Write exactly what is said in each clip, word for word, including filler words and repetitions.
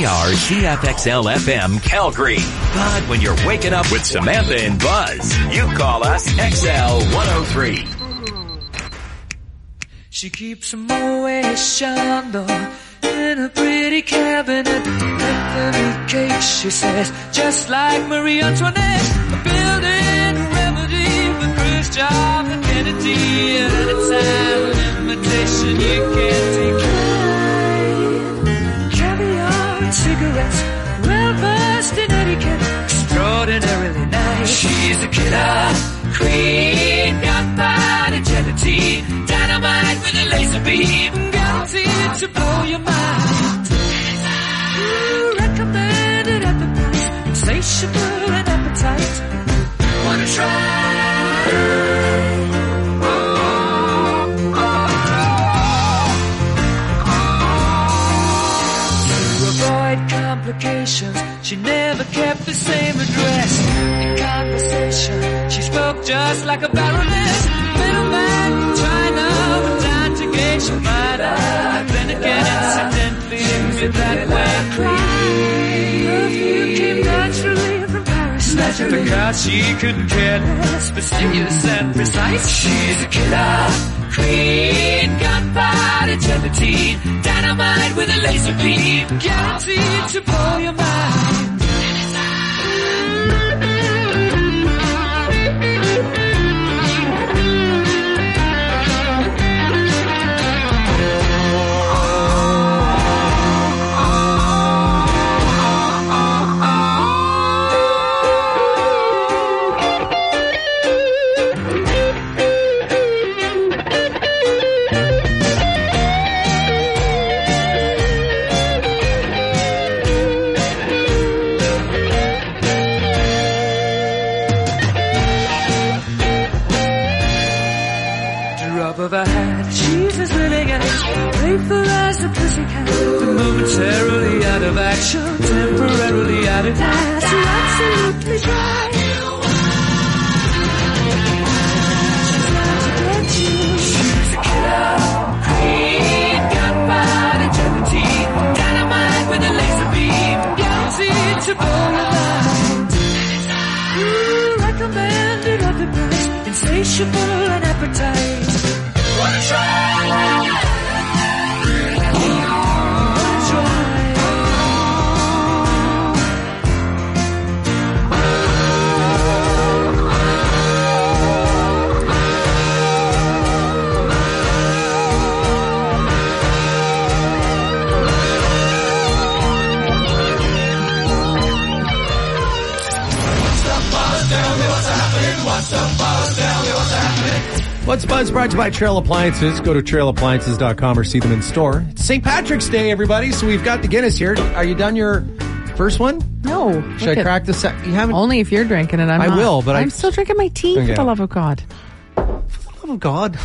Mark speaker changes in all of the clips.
Speaker 1: R C F X L F M Calgary. But when you're waking up with Samantha and Buzz, you call us X L one oh three.
Speaker 2: She keeps a Moet Chandon in a pretty cabinet. Bethany cake, she says, just like Marie Antoinette. A building remedy for Khrushchev and Kennedy. At a time of imitation you can't decline. Caviar and cigarettes, well versed in etiquette, extraordinarily nice. She's a killer queen, gunpowder gelatine, dynamite with a laser beam, guaranteed to blow your mind. Ooh, recommended at the price, insatiable and appetite. Wanna try? Oh, oh, oh. To avoid complications, she never kept the same address. In conversation, she spoke just like a baroness. Middleman from China, but time to gauge your mind. Then again, incidentally, with that way. Perfume came naturally from Paris. Naturally. Because she couldn't care less, fastidious and precise. She's a killer queen, gunpowder gelatine, dynamite with a laser beam, guaranteed to blow your mind. Of a hat, she's as willing as playful as a pussycat. Momentarily out of action, temporarily out of class. You're absolutely dry. She's out to get you. She's a killer queen, gunpowder gelatine, dynamite with a laser beam, guaranteed to blow your mind. Ooh, recommended at the price, insatiable and appetite. Wanna try?
Speaker 3: What's Buzz brought to you by Trail Appliances. Go to trail appliances dot com or see them in store. It's Saint Patrick's Day, everybody, so we've got the Guinness here. Are you done your first one?
Speaker 4: No.
Speaker 3: Should I crack the second? You haven't?
Speaker 4: Only if you're drinking it. I'm
Speaker 3: I
Speaker 4: not.
Speaker 3: will, but
Speaker 4: I'm
Speaker 3: I...
Speaker 4: still drinking my tea,
Speaker 3: Okay.
Speaker 4: for the love of God.
Speaker 3: For the love of God.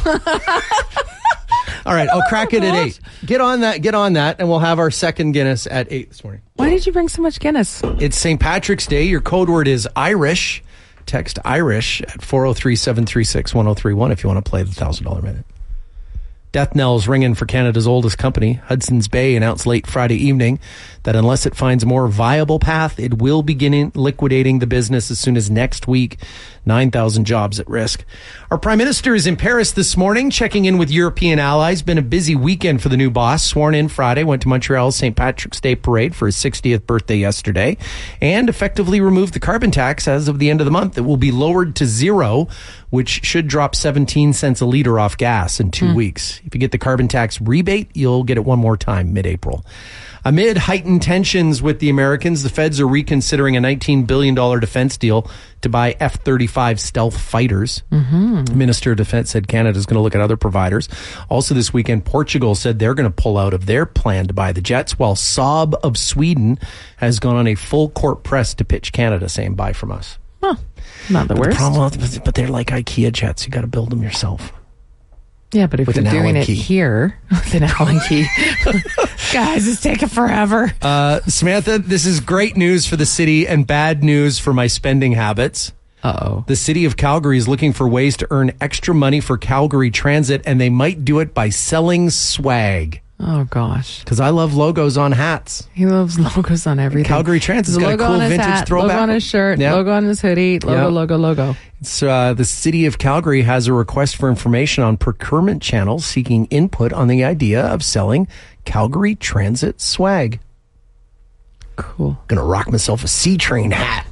Speaker 3: All right, I'll crack it at eight. Get on that, get on that, and we'll have our second Guinness at eight this morning.
Speaker 4: Why did you bring so much Guinness?
Speaker 3: It's Saint Patrick's Day. Your code word is Irish. Text Irish at four oh three, seven three six, one oh three one if you want to play the one thousand dollars minute. Death knells ringing for Canada's oldest company. Hudson's Bay announced late Friday evening that unless it finds a more viable path, it will begin liquidating the business as soon as next week. nine thousand jobs at risk. Our Prime Minister is in Paris this morning, checking in with European allies. Been a busy weekend for the new boss. Sworn in Friday, went to Montreal's Saint Patrick's Day parade for his sixtieth birthday yesterday, and effectively removed the carbon tax as of the end of the month. It will be lowered to zero, which should drop seventeen cents a litre off gas in two mm. weeks. If you get the carbon tax rebate, you'll get it one more time mid-April. Amid heightened tensions with the Americans, the feds are reconsidering a nineteen billion dollars defense deal to buy F thirty-five stealth fighters. Mm-hmm. The Minister of Defense said Canada's going to look at other providers. Also this weekend, Portugal said they're going to pull out of their plan to buy the jets, while Saab of Sweden has gone on a full court press to pitch Canada, saying buy from us.
Speaker 4: Huh. Not the
Speaker 3: but
Speaker 4: worst.
Speaker 3: The problem, but they're like IKEA jets. You got to build them yourself.
Speaker 4: Yeah, but if
Speaker 3: with
Speaker 4: you're doing
Speaker 3: Allen
Speaker 4: it
Speaker 3: key.
Speaker 4: here with an Allen key, guys, it's taking forever.
Speaker 3: Uh, Samantha, this is great news for the city and bad news for my spending habits.
Speaker 4: Uh-oh.
Speaker 3: The city of Calgary is looking for ways to earn extra money for Calgary Transit, and they might do it by selling swag.
Speaker 4: Oh, gosh.
Speaker 3: Because I love logos on hats.
Speaker 4: He loves logos on everything.
Speaker 3: Calgary Transit's got a
Speaker 4: logo
Speaker 3: cool
Speaker 4: on his
Speaker 3: vintage
Speaker 4: hat,
Speaker 3: throwback.
Speaker 4: Logo on his shirt,
Speaker 3: Yeah.
Speaker 4: logo on his hoodie, logo,
Speaker 3: Yeah.
Speaker 4: logo, logo.
Speaker 3: It's, uh, the city of Calgary has a request for information on procurement channels seeking input on the idea of selling Calgary Transit swag.
Speaker 4: Cool.
Speaker 3: Gonna rock myself a C-Train hat.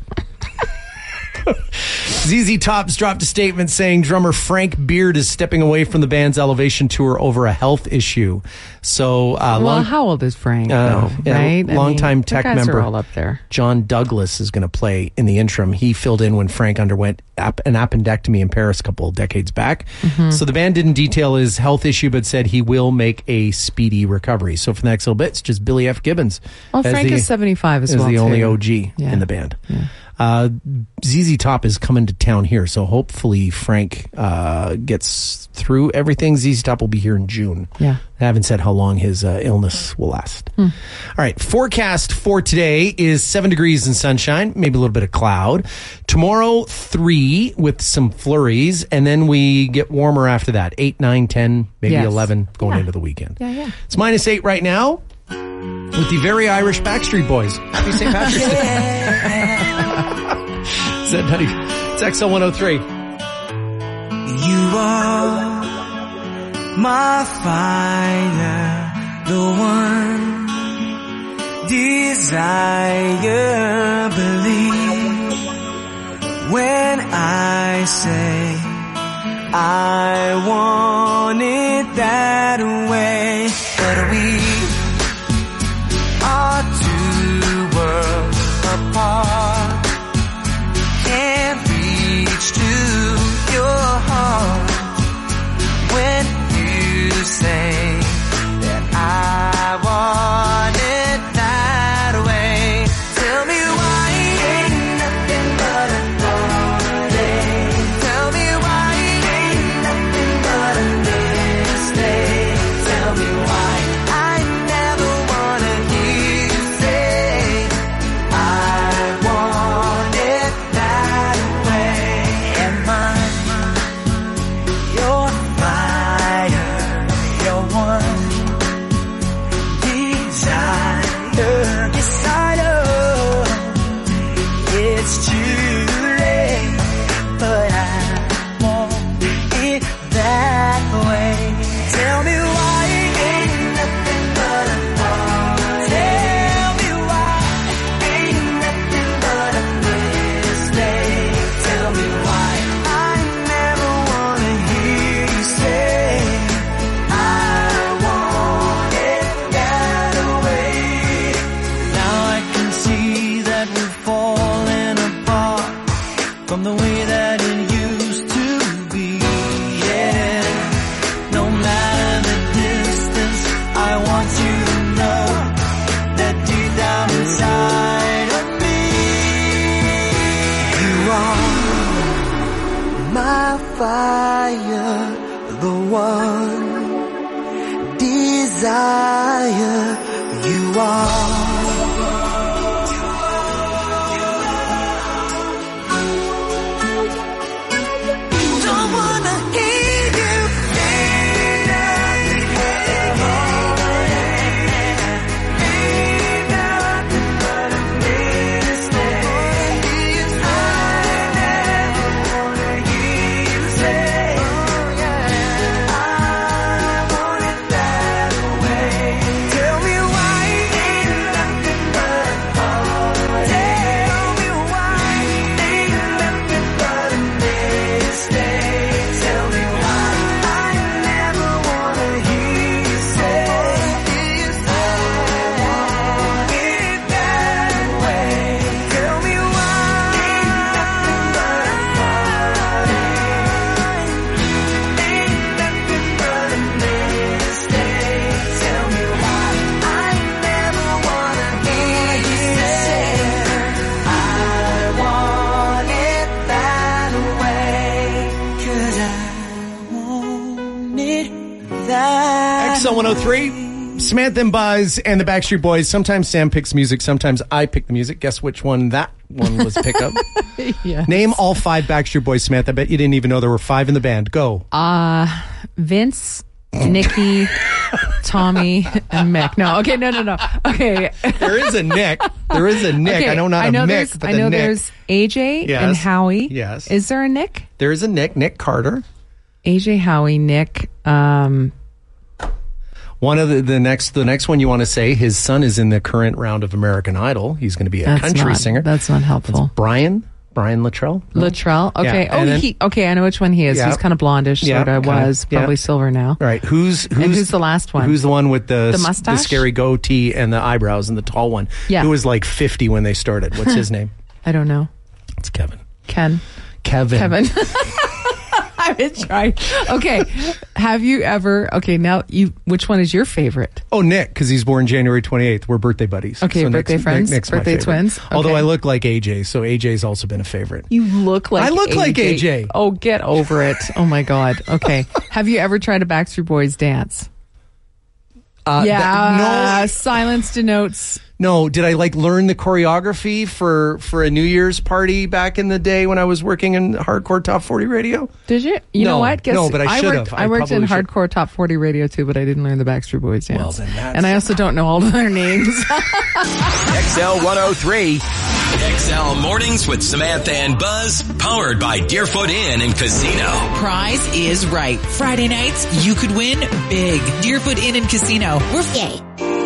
Speaker 3: Z Z Top's dropped a statement saying drummer Frank Beard is stepping away from the band's Elevation tour over a health issue. So, uh,
Speaker 4: Well,
Speaker 3: long,
Speaker 4: how old is Frank,
Speaker 3: uh,
Speaker 4: though,
Speaker 3: yeah,
Speaker 4: right? I
Speaker 3: longtime
Speaker 4: mean,
Speaker 3: tech
Speaker 4: the guys
Speaker 3: member
Speaker 4: are all up there.
Speaker 3: John Douglas is going to play in the interim. He filled in when Frank underwent ap- an appendectomy in Paris a couple of decades back.
Speaker 4: Mm-hmm.
Speaker 3: So the band didn't detail his health issue, but said he will make a speedy recovery. So for the next little bit, it's just Billy F. Gibbons.
Speaker 4: Well,
Speaker 3: as
Speaker 4: Frank
Speaker 3: the,
Speaker 4: is seventy-five as
Speaker 3: as
Speaker 4: well,
Speaker 3: the
Speaker 4: too.
Speaker 3: only O G
Speaker 4: Yeah.
Speaker 3: in the band.
Speaker 4: Yeah.
Speaker 3: Uh, Z Z Top is coming to town here, so hopefully Frank uh, gets through everything. Z Z Top will be here in June.
Speaker 4: Yeah.
Speaker 3: I haven't said how long his uh, illness will last. All right, forecast for today is seven degrees and sunshine, maybe a little bit of cloud. Tomorrow, three with some flurries, and then we get warmer after that, eight, nine, ten, maybe
Speaker 4: Yes.
Speaker 3: eleven going
Speaker 4: Yeah.
Speaker 3: into the weekend.
Speaker 4: Yeah, yeah.
Speaker 3: It's minus eight right now with the very Irish Backstreet Boys. Happy Saint Patrick's Day. Is that nutty? It's X L one oh three.
Speaker 5: You are my fire, the one desire. Believe when I say I want it that way. But we are two worlds apart. Can't reach to your heart when you say that I want it that way. Tell me why ain't nothing but a heartache. Tell me why ain't nothing but a mistake. Tell me why I never wanna hear you say I want it that way. Am I your fire, your one desire? Yes, I know it's too late, but I want it that way. Tell me why ain't nothing but a thought. Tell me why ain't nothing but a mistake. Tell me why I never wanna hear you say I want it that way. Now I can see that we're falling apart from the way that it used to be. Yeah, no matter the distance, I want you to know that deep down inside of me, you are my fire, the one desire. You are. Don't wanna hear you say nothing but a mistake. I never wanna hear you say I want it that way. Tell me why ain't nothing but a heartache. Tell me why ain't nothing but a mistake. Tell me why I never wanna hear you say I want it that way. Tell me why ain't nothing but a heartache. Ain't nothing but a mistake. Tell me why I never wanna hear you say I want it that way. 'Cause I want it that
Speaker 3: X L one oh three, Samantha and Buzz and the Backstreet Boys. Sometimes Sam picks music, sometimes I pick the music. Guess which one that one was picked up?
Speaker 4: Yes.
Speaker 3: Name all five Backstreet Boys, Samantha. I bet you didn't even know there were five in the band. Go.
Speaker 4: Uh, Vince, Nikki, Tommy, and Mick. No, okay, no, no, no. Okay.
Speaker 3: There is a Nick. There is a Nick.
Speaker 4: Okay,
Speaker 3: I know not
Speaker 4: I know
Speaker 3: a
Speaker 4: there's-
Speaker 3: Mick, but
Speaker 4: I
Speaker 3: a
Speaker 4: know
Speaker 3: Nick.
Speaker 4: there's A J
Speaker 3: Yes.
Speaker 4: and Howie.
Speaker 3: Yes.
Speaker 4: Is there a Nick?
Speaker 3: There is a Nick. Nick Carter.
Speaker 4: A J, Howie, Nick. Um,
Speaker 3: One of the, the next the next one you want to say, his son is in the current round of American Idol. He's going to be a
Speaker 4: that's
Speaker 3: country
Speaker 4: not,
Speaker 3: singer.
Speaker 4: That's not helpful.
Speaker 3: Brian. Brian Luttrell. No?
Speaker 4: Luttrell. Okay.
Speaker 3: Yeah, and
Speaker 4: Oh,
Speaker 3: then-
Speaker 4: he. Okay, I know which one he is.
Speaker 3: Yeah.
Speaker 4: He's kind of blondish,
Speaker 3: Yeah,
Speaker 4: sort of.
Speaker 3: kinda,
Speaker 4: Was
Speaker 3: yeah.
Speaker 4: probably silver now.
Speaker 3: All right. Who's who's,
Speaker 4: And who's the last one?
Speaker 3: Who's the one with the
Speaker 4: The
Speaker 3: s-
Speaker 4: mustache?
Speaker 3: the scary goatee and the eyebrows and the tall one?
Speaker 4: Yeah.
Speaker 3: Who was like fifty when they started? What's his name?
Speaker 4: I don't know.
Speaker 3: It's Kevin.
Speaker 4: Ken.
Speaker 3: Kevin.
Speaker 4: Kevin. I've been trying. Okay. Have you ever? Okay. Now you. Which one is your favorite?
Speaker 3: Oh, Nick, because he's born January twenty-eighth. We're birthday buddies.
Speaker 4: Okay, birthday
Speaker 3: Nick's,
Speaker 4: friends?
Speaker 3: Nick, Nick's my
Speaker 4: Birthday
Speaker 3: favorite.
Speaker 4: twins?
Speaker 3: Although
Speaker 4: Okay.
Speaker 3: I look like A J, so A J's also been a favorite.
Speaker 4: You look like
Speaker 3: I look like A J.
Speaker 4: Oh, get over it. Oh my God. Okay. Have you ever tried a Backstreet Boys dance?
Speaker 3: Uh,
Speaker 4: yeah.
Speaker 3: that-
Speaker 4: Silence denotes.
Speaker 3: no, no. Did I like learn the choreography for for a New Year's party back in the day when I was working in Hardcore Top forty Radio?
Speaker 4: Did you? You
Speaker 3: No,
Speaker 4: know what?
Speaker 3: no, but I should
Speaker 4: worked,
Speaker 3: have.
Speaker 4: I
Speaker 3: I
Speaker 4: worked in
Speaker 3: probably should.
Speaker 4: Hardcore Top forty Radio too, but I didn't learn the Backstreet Boys dance.
Speaker 3: Well, then that's-
Speaker 4: and I also don't know all of their names.
Speaker 1: X L one oh three. X L Mornings with Samantha and Buzz, powered by Deerfoot Inn and Casino.
Speaker 6: Prize is right. Friday nights, you could win big. Deerfoot Inn and Casino. We're
Speaker 7: Yay.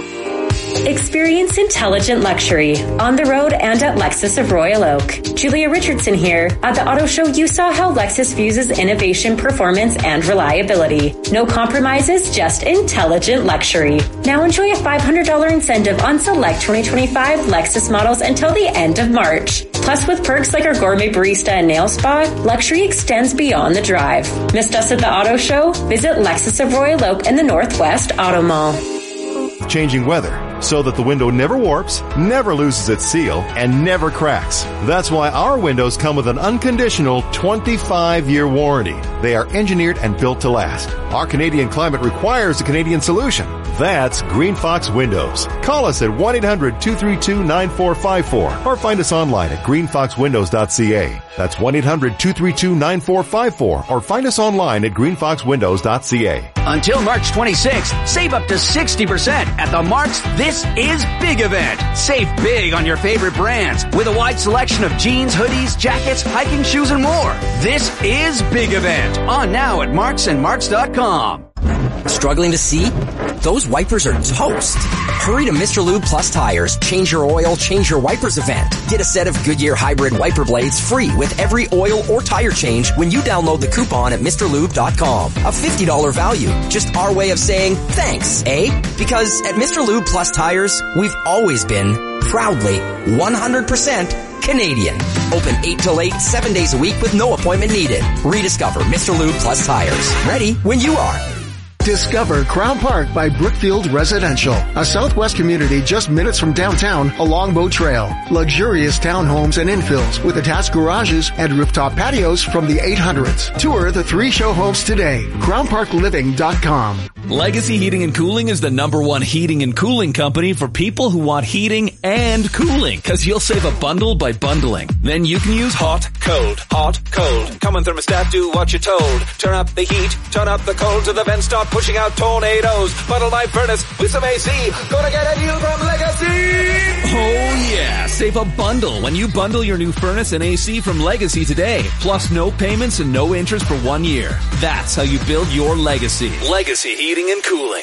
Speaker 7: Experience intelligent luxury on the road and at Lexus of Royal Oak. Julia Richardson here. At the auto show, you saw how Lexus fuses innovation, performance, and reliability. No compromises, just intelligent luxury. Now enjoy a five hundred dollars incentive on select twenty twenty-five Lexus models until the end of March. Plus, with perks like our gourmet barista and nail spa, luxury extends beyond the drive. Missed us at the auto show? Visit Lexus of Royal Oak in the Northwest Auto Mall.
Speaker 8: Changing weather so that the window never warps, never loses its seal, and never cracks. That's why our windows come with an unconditional twenty-five year warranty. They are engineered and built to last. Our Canadian climate requires a Canadian solution. That's Green Fox Windows. Call us at one eight hundred two three two nine four five four or find us online at green fox windows dot c a. That's one eight hundred two three two nine four five four or find us online at green fox windows dot c a.
Speaker 9: Until March twenty-sixth, save up to sixty percent at the Mark's This Is Big event. Save big on your favorite brands with a wide selection of jeans, hoodies, jackets, hiking shoes, and more. This is Big event. On now at marks and marks dot com.
Speaker 10: Struggling to see? Those wipers are toast. Hurry to Mister Lube Plus Tires. Change your oil, change your wipers event. Get a set of Goodyear hybrid wiper blades free with every oil or tire change when you download the coupon at Mr Lube dot com. A fifty dollars value. Just our way of saying thanks, eh? Because at Mister Lube Plus Tires, we've always been proudly one hundred percent Canadian. Open eight till eight, seven days a week with no appointment needed. Rediscover Mister Lube Plus Tires. Ready when you are.
Speaker 11: Discover Crown Park by Brookfield Residential, a Southwest community just minutes from downtown along Boat Trail. Luxurious townhomes and infills with attached garages and rooftop patios from the eight hundreds. Tour the three show homes today. crown park living dot com.
Speaker 12: Legacy Heating and Cooling is the number one heating and cooling company for people who want heating and cooling, because you'll save a bundle by bundling. Then you can use hot, cold, hot, cold. Come on, thermostat, do what you're told. Turn up the heat, turn up the cold to the vent, start pushing out tornadoes. Bundle my furnace with some A C. Gonna get a deal from Legacy. Oh yeah, save a bundle when you bundle your new furnace and A C from Legacy today. Plus no payments and no interest for one year. That's how you build your legacy. Legacy Heating and Cooling.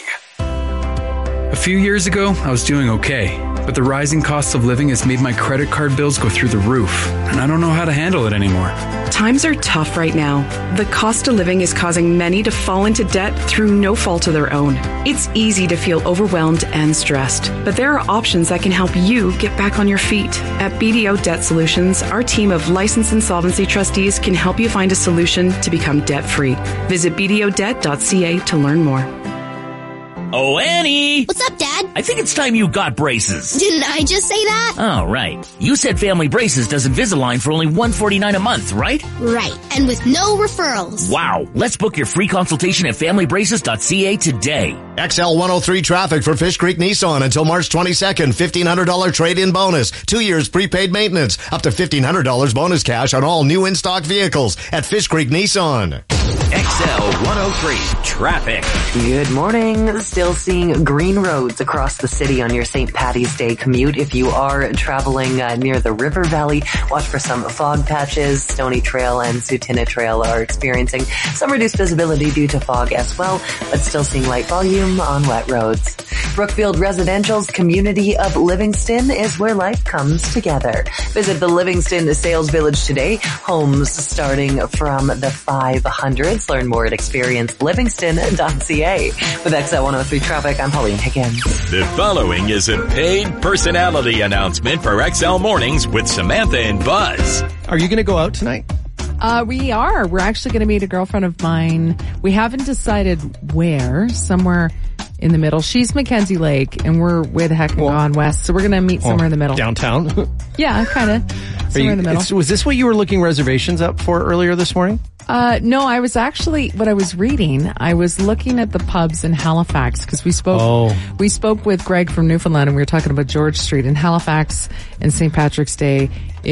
Speaker 13: A few years ago, I was doing okay, but the rising cost of living has made my credit card bills go through the roof, and I don't know how to handle it anymore.
Speaker 14: Times are tough right now. The cost of living is causing many to fall into debt through no fault of their own. It's easy to feel overwhelmed and stressed, but there are options that can help you get back on your feet. At B D O Debt Solutions, our team of licensed insolvency trustees can help you find a solution to become debt-free. Visit b d o debt dot c a to learn more.
Speaker 15: Oh, Annie!
Speaker 16: What's up, Dad?
Speaker 15: I think it's time you got braces.
Speaker 16: Didn't I just say that?
Speaker 15: Oh, right. You said Family Braces does Invisalign for only one hundred forty-nine dollars a month, right?
Speaker 16: Right. And with no referrals.
Speaker 15: Wow. Let's book your free consultation at family braces dot c a today.
Speaker 17: X L one oh three traffic for Fish Creek Nissan until March twenty-second. fifteen hundred dollars trade-in bonus. Two years prepaid maintenance. Up to fifteen hundred dollars bonus cash on all new in-stock vehicles at Fish Creek Nissan.
Speaker 1: X L one oh three traffic.
Speaker 18: Good morning. Still seeing green roads across the city on your Saint Patty's Day commute. If you are traveling uh, near the River Valley, watch for some fog patches. Stony Trail and Sutina Trail are experiencing some reduced visibility due to fog as well, but still seeing light volume on wet roads. Brookfield Residential's community of Livingston is where life comes together. Visit the Livingston Sales Village today. Homes starting from the five hundreds. Learn more at experience livingston dot c a. With X L one oh three traffic, I'm Pauline Higgins.
Speaker 1: The following is a paid personality announcement for X L Mornings with Samantha and Buzz.
Speaker 3: Are you going to go out tonight?
Speaker 4: Uh, we are. We're actually going to meet a girlfriend of mine. We haven't decided where. Somewhere in the middle. She's Mackenzie Lake, and we're way the heck well, gone west. So we're going to meet somewhere oh, in the middle.
Speaker 3: Downtown?
Speaker 4: Yeah, kind of. Somewhere
Speaker 3: you,
Speaker 4: in the middle.
Speaker 3: Was this what you were looking reservations up for earlier this morning?
Speaker 4: Uh, no, I was actually, what I was reading, I was looking at the pubs in Halifax because we spoke,
Speaker 3: oh.
Speaker 4: we spoke with Greg from Newfoundland, and we were talking about George Street. In Halifax and Saint Patrick's Day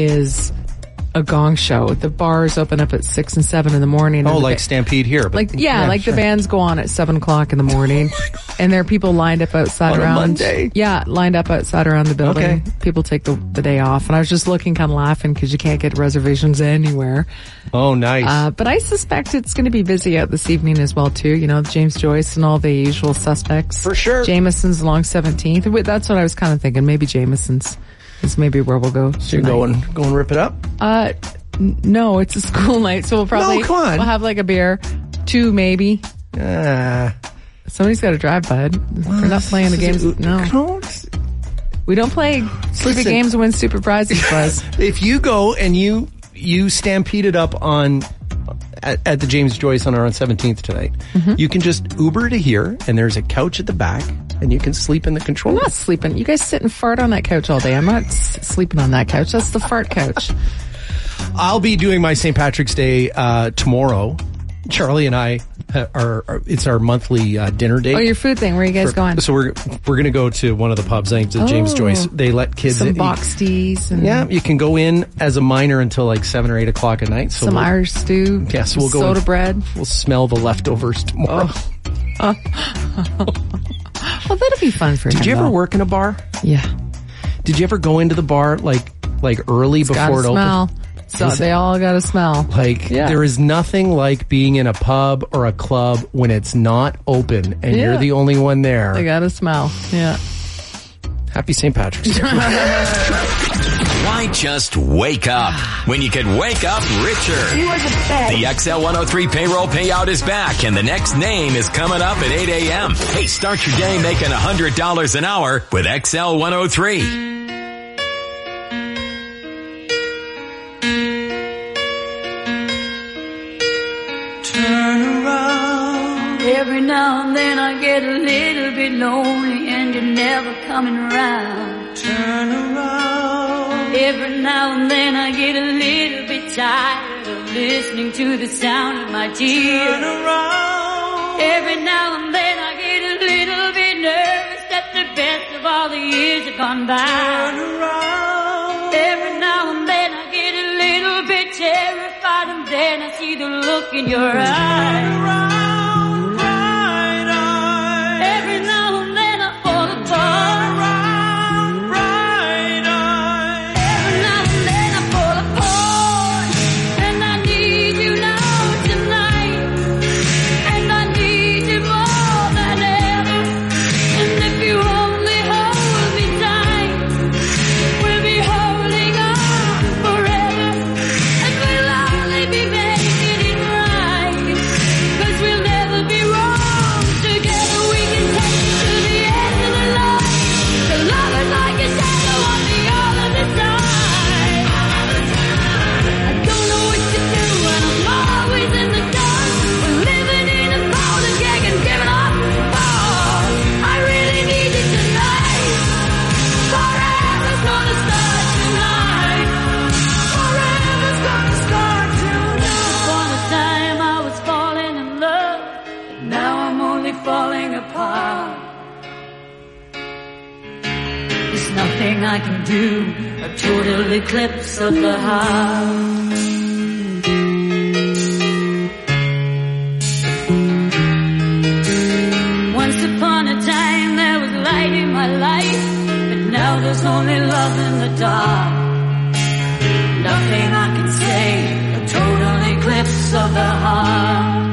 Speaker 4: is a gong show. The bars open up at six and seven in the morning.
Speaker 3: Oh,
Speaker 4: the
Speaker 3: like
Speaker 4: ba-
Speaker 3: Stampede here. But,
Speaker 4: like yeah,
Speaker 3: yeah
Speaker 4: like
Speaker 3: sure.
Speaker 4: the bands go on at seven o'clock in the morning, oh and there are people lined up outside
Speaker 3: on
Speaker 4: around.
Speaker 3: A Monday.
Speaker 4: Yeah, lined up outside around the building.
Speaker 3: Okay.
Speaker 4: People take the, the day off, and I was just looking, kind of laughing because you can't get reservations anywhere.
Speaker 3: Oh, nice.
Speaker 4: Uh, but I suspect it's going to be busy out this evening as well too. You know, James Joyce and all the usual suspects.
Speaker 3: For sure.
Speaker 4: Jameson's along seventeenth. That's what I was kind of thinking. Maybe Jameson's is maybe where we'll go.
Speaker 3: So you're going, go and rip it up?
Speaker 4: Uh. No, it's a school night, so we'll probably
Speaker 3: no, come on.
Speaker 4: we'll have like a beer, two maybe.
Speaker 3: Uh,
Speaker 4: Somebody's got to drive, bud. We're not playing the games. No,
Speaker 3: don't.
Speaker 4: We don't play stupid
Speaker 3: Listen,
Speaker 4: games and win stupid prizes, Buzz.
Speaker 3: If you go and you you stampede it up on at, at the James Joyce on our on seventeenth tonight, mm-hmm. you can just Uber to here, and there's a couch at the back, and you can sleep in the control.
Speaker 4: I'm not sleeping. You guys sit and fart on that couch all day. I'm not s- sleeping on that couch. That's the fart couch.
Speaker 3: I'll be doing my Saint Patrick's Day uh, tomorrow. Charlie and I are, are it's our monthly uh, dinner date.
Speaker 4: Oh, your food thing. Where are you guys
Speaker 3: For,
Speaker 4: going?
Speaker 3: So we're we're going to go to one of the pubs. I think to
Speaker 4: oh,
Speaker 3: James Joyce. They let kids
Speaker 4: some
Speaker 3: in.
Speaker 4: box teas. And
Speaker 3: yeah, you can go in as a minor until like seven or eight o'clock at night. So
Speaker 4: some
Speaker 3: we'll,
Speaker 4: Irish stew.
Speaker 3: Yeah, so we'll go.
Speaker 4: Soda
Speaker 3: and,
Speaker 4: bread.
Speaker 3: We'll smell the leftovers tomorrow.
Speaker 4: Oh. Well, that'll be fun for
Speaker 3: Did
Speaker 4: him.
Speaker 3: you ever
Speaker 4: though.
Speaker 3: work in a bar?
Speaker 4: Yeah.
Speaker 3: Did you ever go into the bar like like early
Speaker 4: It's
Speaker 3: before it
Speaker 4: smell.
Speaker 3: opened?
Speaker 4: So they all got to smell.
Speaker 3: Like, yeah. There is nothing like being in a pub or a club when it's not open and
Speaker 4: yeah.
Speaker 3: you're the only one there.
Speaker 4: They got to smell. Yeah.
Speaker 3: Happy Saint Patrick's Day.
Speaker 1: Why just wake up when you could wake up richer?
Speaker 5: You are the best.
Speaker 1: The X L one oh three payroll payout is back, and the next name is coming up at eight a.m. Hey, start your day making one hundred dollars an hour with X L one oh three.
Speaker 2: Turn around. Every now and then I get a little bit lonely and you're never coming around. Turn around. Every now and then I get a little bit tired of listening to the sound of my tears. Turn around. Every now and then I get a little bit nervous that the best of all the years have gone by. Turn around. Every now and then I get a little bit terrified, and then I see the look in your eyes. Turn around, bright eyes. Every now and then I fall apart. Turn around, bright eyes. Every now and then I fall apart, and I need you now tonight, and I need you more than ever. And if you only hold me tight, we'll be holding on forever, and we'll only be making it right, 'cause we'll never be wrong. Together we can take it to the end of the line. The love is like a shadow on the other side. I don't know what to do, and I'm always in the dark. We're living in a powder keg and giving up balls. I really need you tonight. Forever's gonna start tonight. Forever's gonna start tonight. Upon a time I was falling in love, but now I'm only falling apart. There's nothing I can do, a total eclipse of the heart. my life, but now there's only love in the dark. Nothing I can say, a total eclipse of the heart.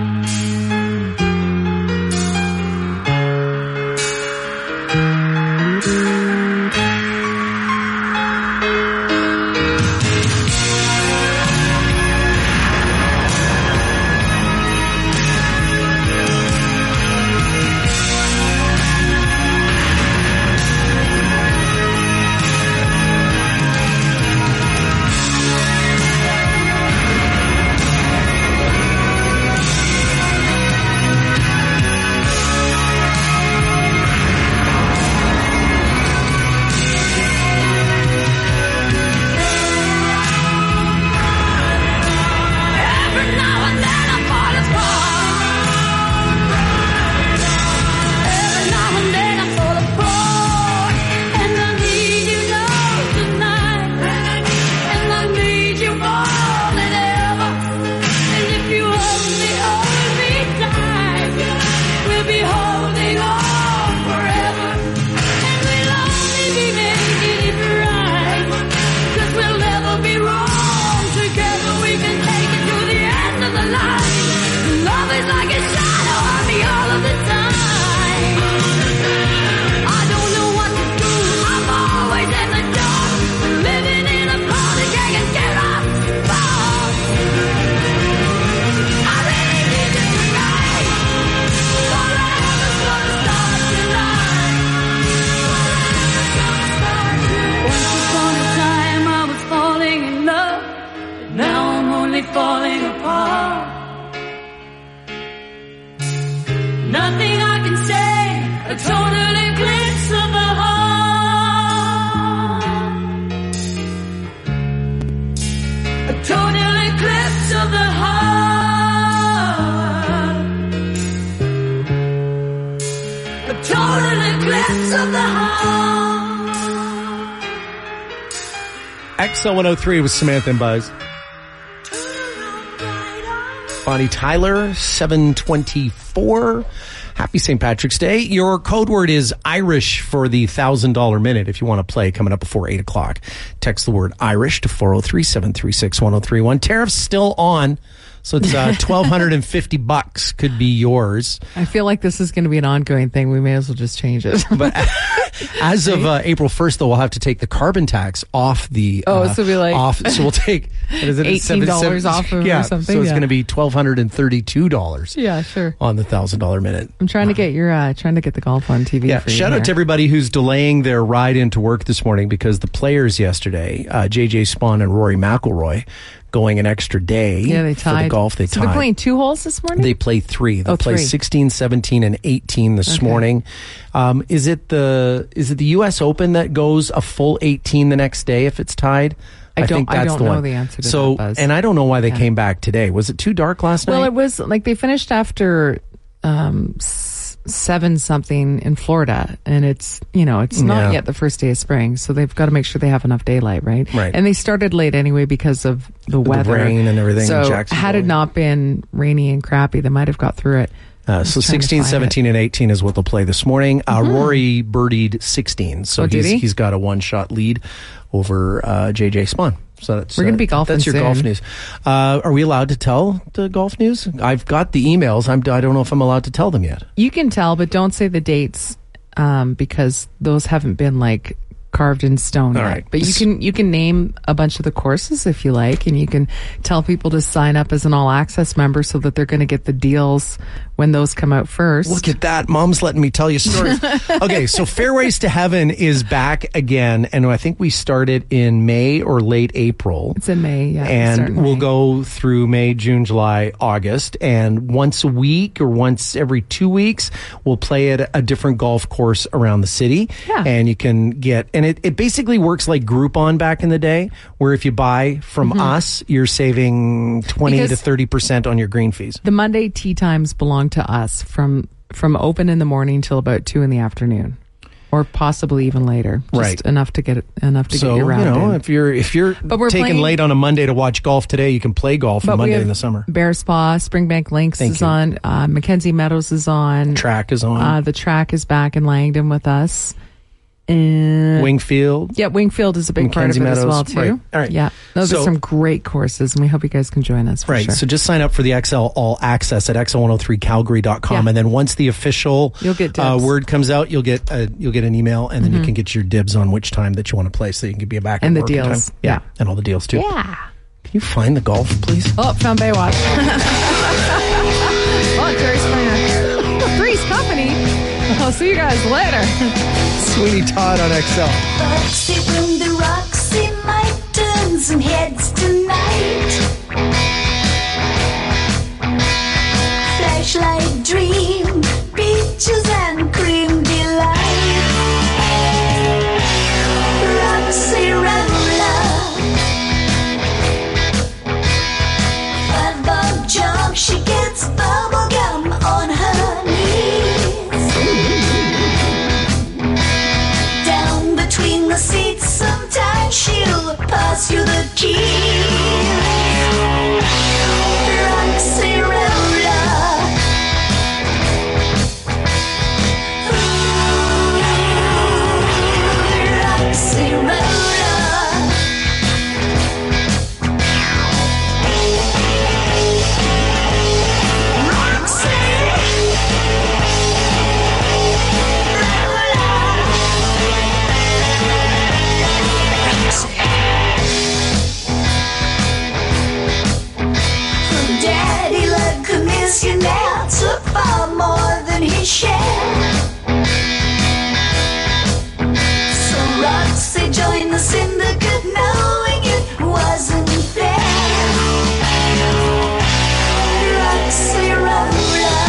Speaker 2: Falling apart. Nothing I can say, a total eclipse of the heart. A total eclipse of the heart. A total eclipse of the heart.
Speaker 3: X L one oh three with Samantha and Buzz. Bonnie Tyler, seven twenty-four. Happy Saint Patrick's Day. Your code word is Irish for the one thousand dollars minute if you want to play coming up before eight o'clock. Text the word Irish to four oh three, seven three six, one oh three one. Tariff's still on, so it's uh, twelve fifty bucks could be yours.
Speaker 4: I feel like this is going to be an ongoing thing. We may as well just change it.
Speaker 3: But as of uh, April first, though, we'll have to take the carbon tax off the...
Speaker 4: Oh,
Speaker 3: uh,
Speaker 4: so we'll be like...
Speaker 3: Off, so we'll take... What is it?
Speaker 4: eighteen dollars seven, off of
Speaker 3: yeah,
Speaker 4: or something.
Speaker 3: So it's
Speaker 4: yeah.
Speaker 3: going to be twelve thirty-two dollars.
Speaker 4: Yeah, sure.
Speaker 3: On the one thousand dollars minute.
Speaker 4: I'm trying to get your... Uh, trying to get the golf on T V
Speaker 3: Yeah,
Speaker 4: for you
Speaker 3: shout
Speaker 4: here.
Speaker 3: out to everybody who's delaying their ride into work this morning because the players yesterday, uh, J J Spawn and Rory McIlroy, going an extra day
Speaker 4: yeah, they
Speaker 3: for
Speaker 4: tied.
Speaker 3: the golf. They
Speaker 4: so
Speaker 3: tied.
Speaker 4: they're playing two holes this morning?
Speaker 3: They play three. They
Speaker 4: oh,
Speaker 3: play
Speaker 4: three.
Speaker 3: sixteen, seventeen, and eighteen this
Speaker 4: Okay.
Speaker 3: morning. Um, is it the is it the U S Open that goes a full eighteen the next day if it's tied?
Speaker 4: I,
Speaker 3: I
Speaker 4: don't,
Speaker 3: think that's
Speaker 4: I don't
Speaker 3: the
Speaker 4: know
Speaker 3: one.
Speaker 4: the answer to
Speaker 3: so,
Speaker 4: that, Buzz.
Speaker 3: and I don't know why they
Speaker 4: Yeah.
Speaker 3: came back today. Was it too dark last
Speaker 4: Well,
Speaker 3: night?
Speaker 4: it was like they finished after um, s- seven something in Florida, and it's you know it's not
Speaker 3: Yeah.
Speaker 4: yet the first day of spring, so they've got to make sure they have enough daylight, right?
Speaker 3: Right.
Speaker 4: And they started late anyway because of the
Speaker 3: The
Speaker 4: weather,
Speaker 3: rain and everything in
Speaker 4: So
Speaker 3: Jacksonville.
Speaker 4: had it not been rainy and crappy, they might have got through it.
Speaker 3: Uh, so sixteen, seventeen, and eighteen is what they'll play this morning. Uh,
Speaker 4: Mhm.
Speaker 3: Rory birdied sixteen, so
Speaker 4: Oh, did
Speaker 3: he's
Speaker 4: he?
Speaker 3: he's got a one shot lead over uh, J J Spawn. So that's
Speaker 4: We're gonna
Speaker 3: uh,
Speaker 4: be golfing
Speaker 3: That's your
Speaker 4: soon.
Speaker 3: golf news. Uh, are we allowed to tell the golf news? I've got the emails. I'm I don't know if I'm allowed to tell them yet.
Speaker 4: You can tell, but don't say the dates um, because those haven't been like carved in stone
Speaker 3: All
Speaker 4: yet.
Speaker 3: right.
Speaker 4: But you can you can name a bunch of the courses if you like, and you can tell people to sign up as an all access member so that they're going to get the deals when those come out first.
Speaker 3: Look at that. Mom's letting me tell you stories. Okay, so Fairways to Heaven is back again, and I think we started in May or late April.
Speaker 4: It's in May, yeah. we start in
Speaker 3: And we'll
Speaker 4: May.
Speaker 3: go through May, June, July, August. And once a week or once every two weeks, we'll play at a different golf course around the city.
Speaker 4: Yeah.
Speaker 3: And you can get, and it, it basically works like Groupon back in the day, where if you buy from
Speaker 4: Mhm.
Speaker 3: us, you're saving twenty to
Speaker 4: Because-
Speaker 3: thirty percent on your green fees.
Speaker 4: The Monday tee times belong to us from from open in the morning till about two in the afternoon, or possibly even later. Just
Speaker 3: Right.
Speaker 4: enough to get enough to
Speaker 3: So,
Speaker 4: get your round
Speaker 3: you know,
Speaker 4: in.
Speaker 3: if you're, if you're
Speaker 4: But we're
Speaker 3: taking
Speaker 4: playing-
Speaker 3: late on a Monday to watch golf today, you can play golf on
Speaker 4: But we
Speaker 3: Monday
Speaker 4: have
Speaker 3: in the summer.
Speaker 4: Bear Spa, Springbank Links
Speaker 3: Thank
Speaker 4: is
Speaker 3: you.
Speaker 4: on. Uh, Mackenzie Meadows is on.
Speaker 3: Track is on.
Speaker 4: Uh, the track is back in Langdon with us. And
Speaker 3: Wingfield.
Speaker 4: Yeah, Wingfield is a big part of it
Speaker 3: Mackenzie
Speaker 4: as well,
Speaker 3: Meadows.
Speaker 4: too.
Speaker 3: Right. All right.
Speaker 4: Yeah, those
Speaker 3: So-
Speaker 4: are some great courses, and we hope you guys can join us for
Speaker 3: Right.
Speaker 4: sure.
Speaker 3: So just sign up for the X L All Access at X L one oh three calgary dot com.
Speaker 4: Yeah.
Speaker 3: And then once the official
Speaker 4: You'll get
Speaker 3: uh,
Speaker 4: dibs.
Speaker 3: word comes out, you'll get uh, you'll get an email, and then you
Speaker 4: Mhm.
Speaker 3: can get your dibs on which time that you want to play, so you can be back
Speaker 4: And
Speaker 3: at
Speaker 4: the
Speaker 3: work in
Speaker 4: deals.
Speaker 3: time. Yeah. And all the deals, too.
Speaker 4: Yeah.
Speaker 3: Can you find the golf, please?
Speaker 4: Oh, found Baywatch. Oh, Jerry Springer. Three's Company. I'll see you guys later.
Speaker 3: Sweeney Todd on X L.
Speaker 2: Roxy from the Roxy might turn some heads tonight. Flashlight dream, peaches and cream delight. Roxy Rambler, five bob jump, she gets bubble gum on her knees. Down between the seats, sometimes she'll pass you the keys. Roxy Rambler. Roxy Daddy like to miss you now, took far more than he shared. So Roxy joined the syndicate knowing it wasn't fair. Roxy Rambler.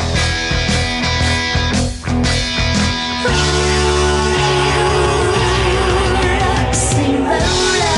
Speaker 2: Roxy Rambler.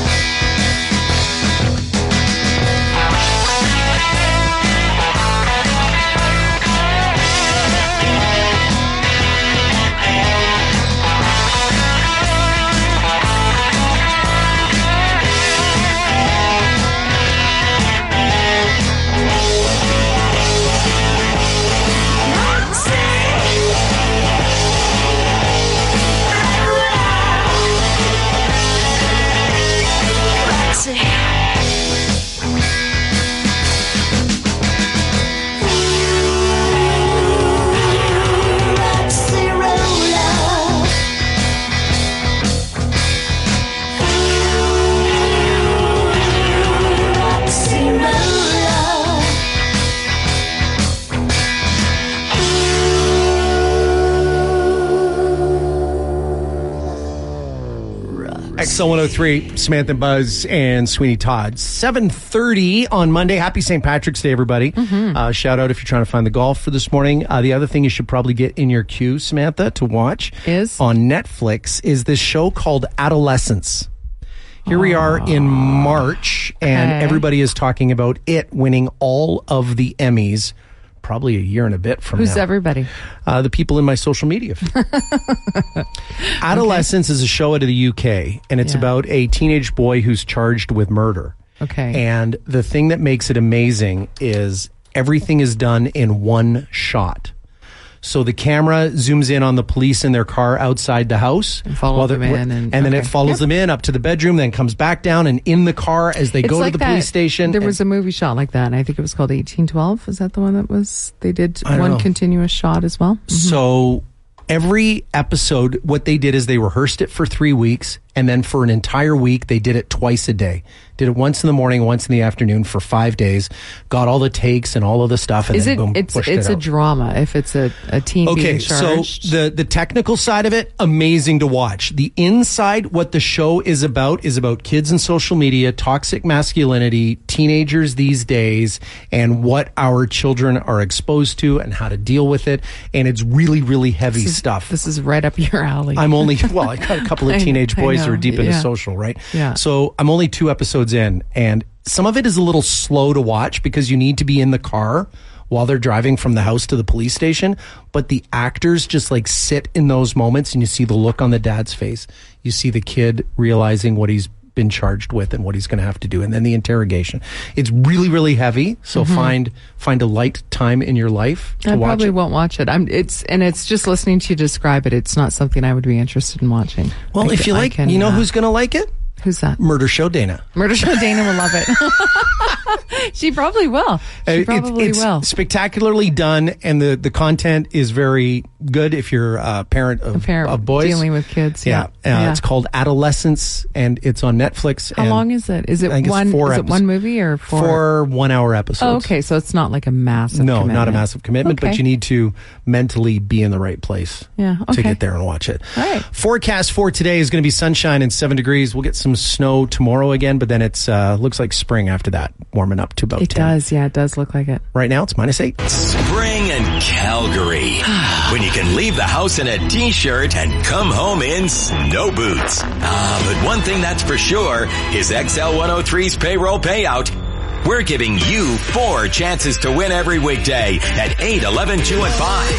Speaker 3: X L one oh three, Samantha and Buzz and Sweeney Todd. seven thirty on Monday. Happy Saint Patrick's Day, everybody.
Speaker 4: Mm-hmm.
Speaker 3: Uh, shout out if you're trying to find the golf for this morning. Uh, the other thing you should probably get in your queue, Samantha, to watch
Speaker 4: is
Speaker 3: on Netflix is this show called Adolescence. Here we are in March, and
Speaker 4: Okay.
Speaker 3: everybody is talking about it winning all of the Emmys probably a year and a bit from
Speaker 4: Who's
Speaker 3: now.
Speaker 4: everybody?
Speaker 3: Uh, the people in my social media feed. Adolescence is a show out of the U K, and it's
Speaker 4: Yeah.
Speaker 3: about a teenage boy who's charged with murder.
Speaker 4: Okay.
Speaker 3: And the thing that makes it amazing is everything is done in one shot. So the camera zooms in on the police in their car outside the house.
Speaker 4: And follows
Speaker 3: while they're-
Speaker 4: them in and-
Speaker 3: then
Speaker 4: okay.
Speaker 3: it follows
Speaker 4: Yep.
Speaker 3: them in up to the bedroom, then comes back down and in the car as they
Speaker 4: It's
Speaker 3: go
Speaker 4: like
Speaker 3: to the
Speaker 4: that-
Speaker 3: police station.
Speaker 4: There
Speaker 3: and-
Speaker 4: was a movie shot like that, and I think it was called eighteen twelve. Is that the one that was, they did
Speaker 3: I don't
Speaker 4: one
Speaker 3: know.
Speaker 4: continuous shot as well? Mm-hmm.
Speaker 3: So every episode, what they did is they rehearsed it for three weeks, and then for an entire week, they did it twice a day. Did it once in the morning, once in the afternoon for five days. Got all the takes and all of the stuff, and
Speaker 4: Is
Speaker 3: then
Speaker 4: it,
Speaker 3: boom,
Speaker 4: it's,
Speaker 3: pushed
Speaker 4: it's
Speaker 3: it
Speaker 4: a
Speaker 3: out.
Speaker 4: drama if it's a, a teen
Speaker 3: Okay,
Speaker 4: being
Speaker 3: so
Speaker 4: charged?
Speaker 3: the the technical side of it, amazing to watch. The inside, what the show is about, is about kids and social media, toxic masculinity, teenagers these days, and what our children are exposed to and how to deal with it. And it's really, really heavy
Speaker 4: This is-
Speaker 3: stuff.
Speaker 4: This is right up your alley.
Speaker 3: I'm only, well, I got a couple of
Speaker 4: I-
Speaker 3: teenage
Speaker 4: I
Speaker 3: boys who
Speaker 4: know,
Speaker 3: are deep into
Speaker 4: yeah.
Speaker 3: social, right?
Speaker 4: Yeah.
Speaker 3: So I'm only two episodes in, and some of it is a little slow to watch because you need to be in the car while they're driving from the house to the police station. But the actors just like sit in those moments, and you see the look on the dad's face. You see the kid realizing what he's been charged with and what he's going to have to do, and then the interrogation. It's really, really heavy. So
Speaker 4: Mhm.
Speaker 3: find find a light time in your life to
Speaker 4: I
Speaker 3: watch
Speaker 4: probably
Speaker 3: it.
Speaker 4: won't watch it. I'm it's and it's just listening to you describe it. It's not something I would be interested in watching.
Speaker 3: Well,
Speaker 4: I
Speaker 3: if
Speaker 4: c-
Speaker 3: you
Speaker 4: I
Speaker 3: like,
Speaker 4: can,
Speaker 3: you know
Speaker 4: uh,
Speaker 3: who's going to like it?
Speaker 4: Who's that?
Speaker 3: Murder Show Dana.
Speaker 4: Murder Show Dana will love it. She probably will. She
Speaker 3: Uh,
Speaker 4: probably
Speaker 3: it's, it's
Speaker 4: will.
Speaker 3: spectacularly done, and the, the content is very good if you're a parent of,
Speaker 4: A parent
Speaker 3: of boys.
Speaker 4: dealing with kids, yeah.
Speaker 3: Uh,
Speaker 4: Yeah.
Speaker 3: It's called Adolescence, and it's on Netflix.
Speaker 4: How
Speaker 3: and
Speaker 4: long is it? Is it
Speaker 3: I think it's
Speaker 4: one?
Speaker 3: four
Speaker 4: is it
Speaker 3: episodes.
Speaker 4: one movie or four?
Speaker 3: Four one-hour episodes.
Speaker 4: Oh, okay, so it's not like a massive.
Speaker 3: No,
Speaker 4: commitment.
Speaker 3: not a massive commitment,
Speaker 4: Okay.
Speaker 3: but you need to mentally be in the right place
Speaker 4: Yeah,
Speaker 3: to
Speaker 4: okay.
Speaker 3: get there and watch it.
Speaker 4: All right.
Speaker 3: Forecast for today is going to be sunshine and seven degrees. We'll get some snow tomorrow again, but then it's uh, looks like spring after that, warming up to about
Speaker 4: It
Speaker 3: ten.
Speaker 4: does, yeah, it does look like it.
Speaker 3: Right now, it's minus eight.
Speaker 1: Spring in Calgary. When you can leave the house in a t-shirt and come home in snow boots. Ah, but one thing that's for sure is X L one oh three's payroll payout. We're giving you four chances to win every weekday at eight, eleven, two, and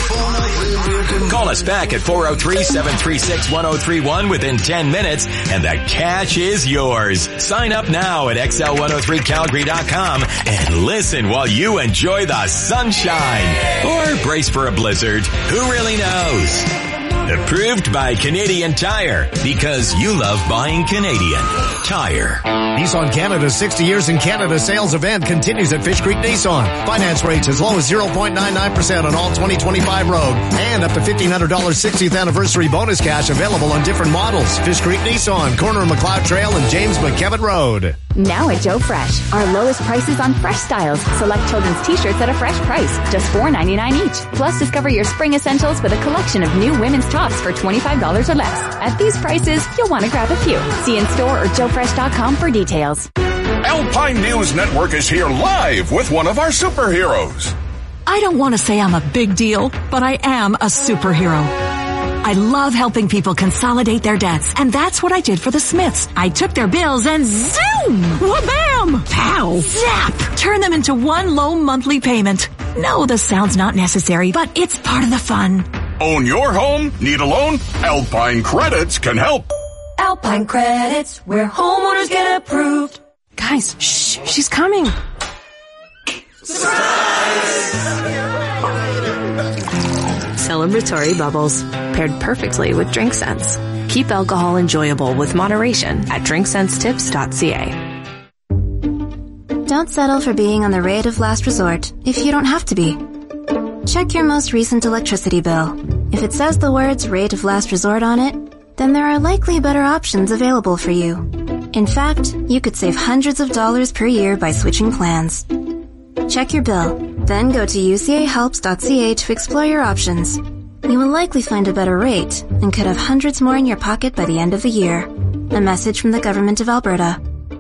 Speaker 1: five. Call us back at four oh three, seven three six, one oh three one within ten minutes and the cash is yours. Sign up now at X L one oh three Calgary dot com and listen while you enjoy the sunshine. Or brace for a blizzard. Who really knows? Approved by Canadian Tire, because you love buying Canadian Tire.
Speaker 17: Nissan Canada's sixty years in Canada sales event continues at Fish Creek Nissan. Finance rates as low as zero point nine nine percent on all twenty twenty-five Rogue. And up to fifteen hundred dollars sixtieth anniversary bonus cash available on different models. Fish Creek Nissan, corner of McLeod Trail and James McKevitt Road.
Speaker 19: Now at Joe Fresh, our lowest prices on fresh styles. Select children's t-shirts at a fresh price, just four ninety-nine each. Plus, discover your spring essentials with a collection of new women's tops for twenty-five dollars or less. At these prices, you'll want to grab a few. See in store or joe fresh dot com for details.
Speaker 20: Alpine News Network is here live with one of our superheroes.
Speaker 21: I don't want to say I'm a big deal, but I am a superhero. I love helping people consolidate their debts, and that's what I did for the Smiths. I took their bills and zoom! Wha-bam! Pow! Zap! Turn them into one low monthly payment. No, the sound's not necessary, but it's part of the fun.
Speaker 20: Own your home? Need a loan? Alpine Credits can help.
Speaker 22: Alpine Credits, where homeowners get approved.
Speaker 23: Guys, shh, she's coming. Celebratory bubbles, paired perfectly with drink scents. Keep alcohol enjoyable with moderation at drink sense tips dot c a.
Speaker 24: Don't settle for being on the rate of last resort if you don't have to be. Check your most recent electricity bill. If it says the words rate of last resort on it, then there are likely better options available for you. In fact, you could save hundreds of dollars per year by switching plans. Check your bill, then go to u c a helps dot c a to explore your options. You will likely find a better rate and could have hundreds more in your pocket by the end of the year. A message from the Government of Alberta.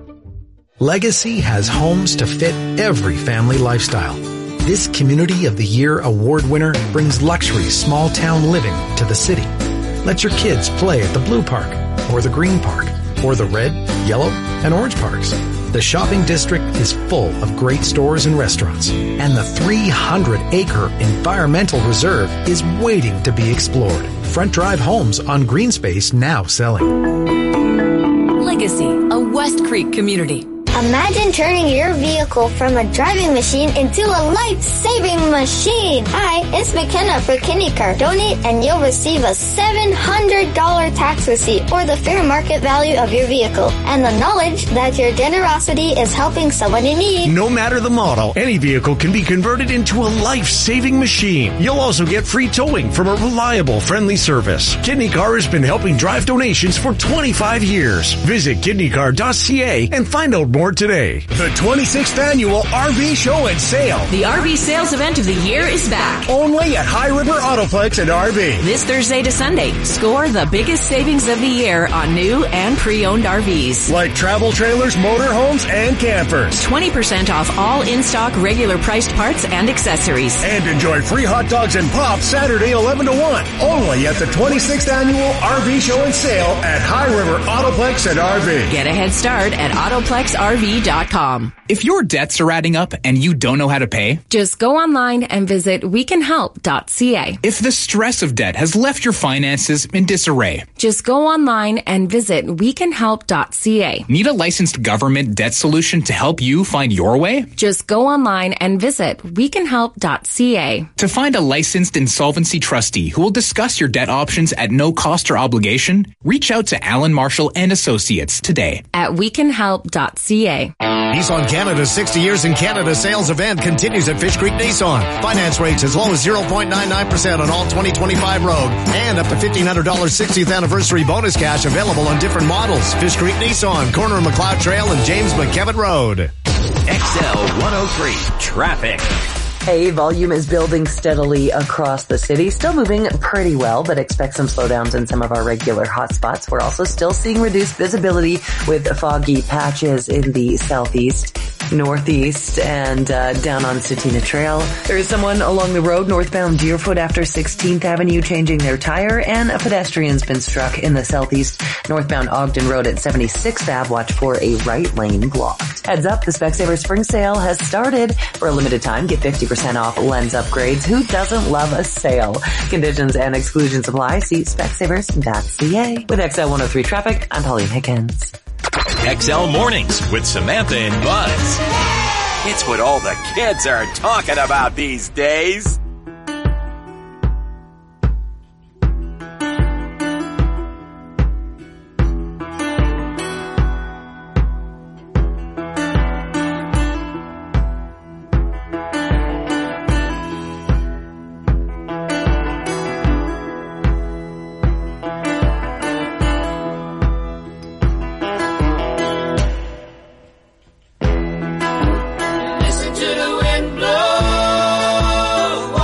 Speaker 25: Legacy has homes to fit every family lifestyle. This Community of the Year award winner brings luxury small town living to the city. Let your kids play at the Blue Park, or the Green Park, or the Red, Yellow, and Orange Parks. The shopping district is full of great stores and restaurants, and the three hundred acre environmental reserve is waiting to be explored. Front Drive Homes on Green Space now selling.
Speaker 22: Legacy, a West Creek community.
Speaker 26: Imagine turning your vehicle from a driving machine into a life-saving machine. Hi, it's McKenna for KidneyCar. Donate and you'll receive a seven hundred dollars tax receipt or the fair market value of your vehicle and the knowledge that your generosity is helping someone in need.
Speaker 27: No matter the model, any vehicle can be converted into a life-saving machine. You'll also get free towing from a reliable, friendly service. KidneyCar has been helping drive donations for twenty-five years. Visit kidney car dot c a and find out more today. The twenty-sixth Annual R V Show and Sale.
Speaker 21: The R V sales event of the year is back.
Speaker 27: Only at High River Autoplex and R V.
Speaker 21: This Thursday to Sunday, score the biggest savings of the year on new and pre-owned R Vs.
Speaker 27: Like travel trailers, motorhomes, and campers.
Speaker 21: twenty percent off all in-stock regular priced parts and accessories.
Speaker 27: And enjoy free hot dogs and pop Saturday eleven to one. Only at the twenty-sixth Annual R V Show and Sale at High River Autoplex and R V.
Speaker 21: Get a head start at autoplex r
Speaker 6: R V dot com.
Speaker 7: If your debts are adding up and you don't know how to pay,
Speaker 23: just go online and visit we can help dot c a.
Speaker 7: If the stress of debt has left your finances in disarray,
Speaker 23: just go online and visit we can help dot c a.
Speaker 7: Need a licensed government debt solution to help you find your way?
Speaker 23: Just go online and visit we can help dot c a.
Speaker 7: To find a licensed insolvency trustee who will discuss your debt options at no cost or obligation, reach out to Alan Marshall and Associates today
Speaker 23: at we can help dot c a.
Speaker 17: Nissan Canada's sixty years in Canada sales event continues at Fish Creek Nissan. Finance rates as low as zero point nine nine percent on all twenty twenty-five Rogue and up to fifteen hundred dollars sixtieth anniversary bonus cash available on different models. Fish Creek Nissan, corner of McLeod Trail and James McKevitt Road.
Speaker 1: X L one oh three Traffic.
Speaker 18: Hey, volume is building steadily across the city. Still moving pretty well, but expect some slowdowns in some of our regular hotspots. We're also still seeing reduced visibility with foggy patches in the southeast, northeast, and uh, down on Cetina Trail. There is someone along the road northbound Deerfoot after sixteenth Avenue changing their tire, and a pedestrian's been struck in the southeast, northbound Ogden Road at seventy-sixth Avenue. Watch for a right lane blocked. Heads up, the Specsavers Spring Sale has started. For a limited time, get fifty percent off lens upgrades. Who doesn't love a sale? Conditions and exclusions apply. See Specsavers dot c a. With X L one oh three Traffic, I'm Pauline Hickens.
Speaker 1: X L Mornings with Samantha and Buzz. It's what all the kids are talking about these days.
Speaker 2: Listen to the wind blow.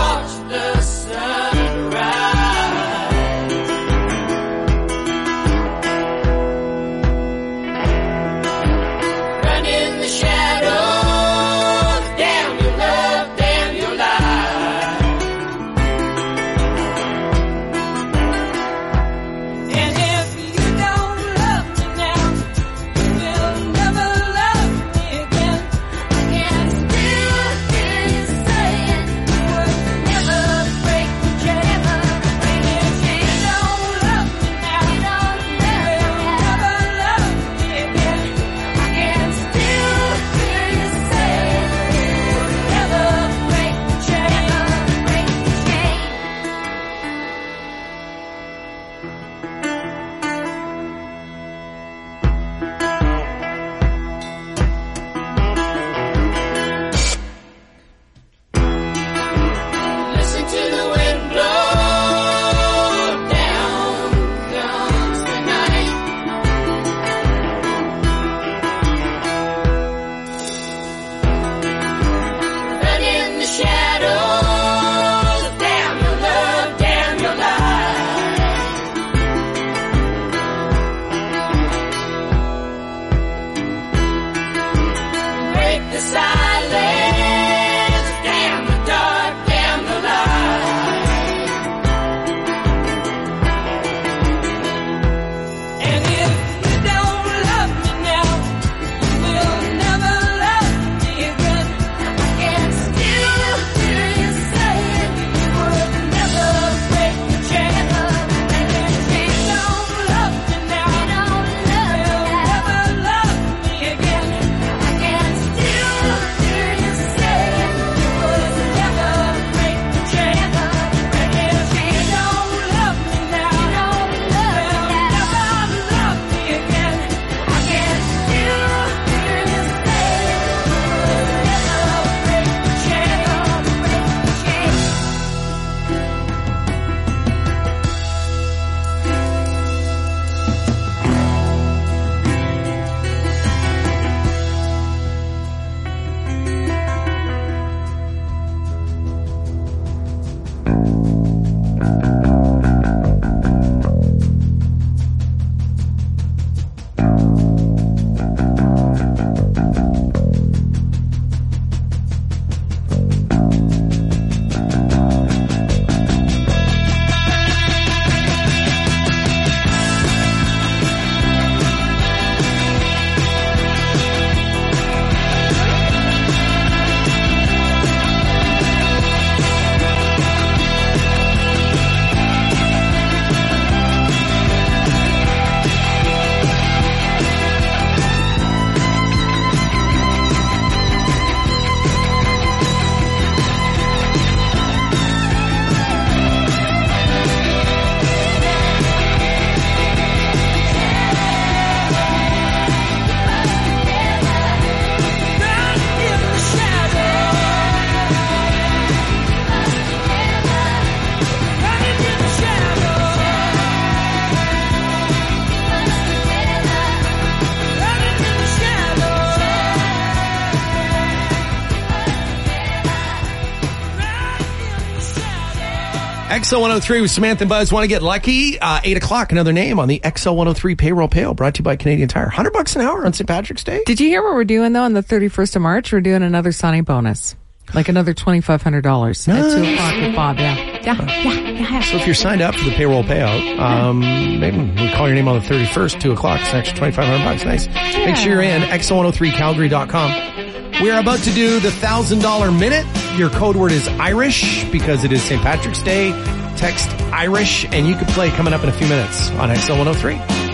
Speaker 3: X L one oh three with Samantha and Buzz. Want to get lucky? Uh, eight o'clock, another name on the X L one oh three payroll payout, brought to you by Canadian Tire. one hundred bucks an hour on Saint Patrick's Day.
Speaker 4: Did you hear what we're doing, though, on the thirty-first of March? We're doing another Sunny bonus. Like another twenty-five hundred dollars nice. At two o'clock with Bob, yeah. Yeah, yeah, yeah, yeah.
Speaker 3: So if you're signed up for the payroll payout, um, maybe we call your name on the thirty-first, two o'clock. It's an extra twenty-five hundred bucks. Nice. Yeah. Make sure you're in X L one oh three Calgary dot com. We're about to do the one thousand dollars minute. Your code word is Irish because it is Saint Patrick's Day. Text Irish and you can play coming up in a few minutes on X L one oh three.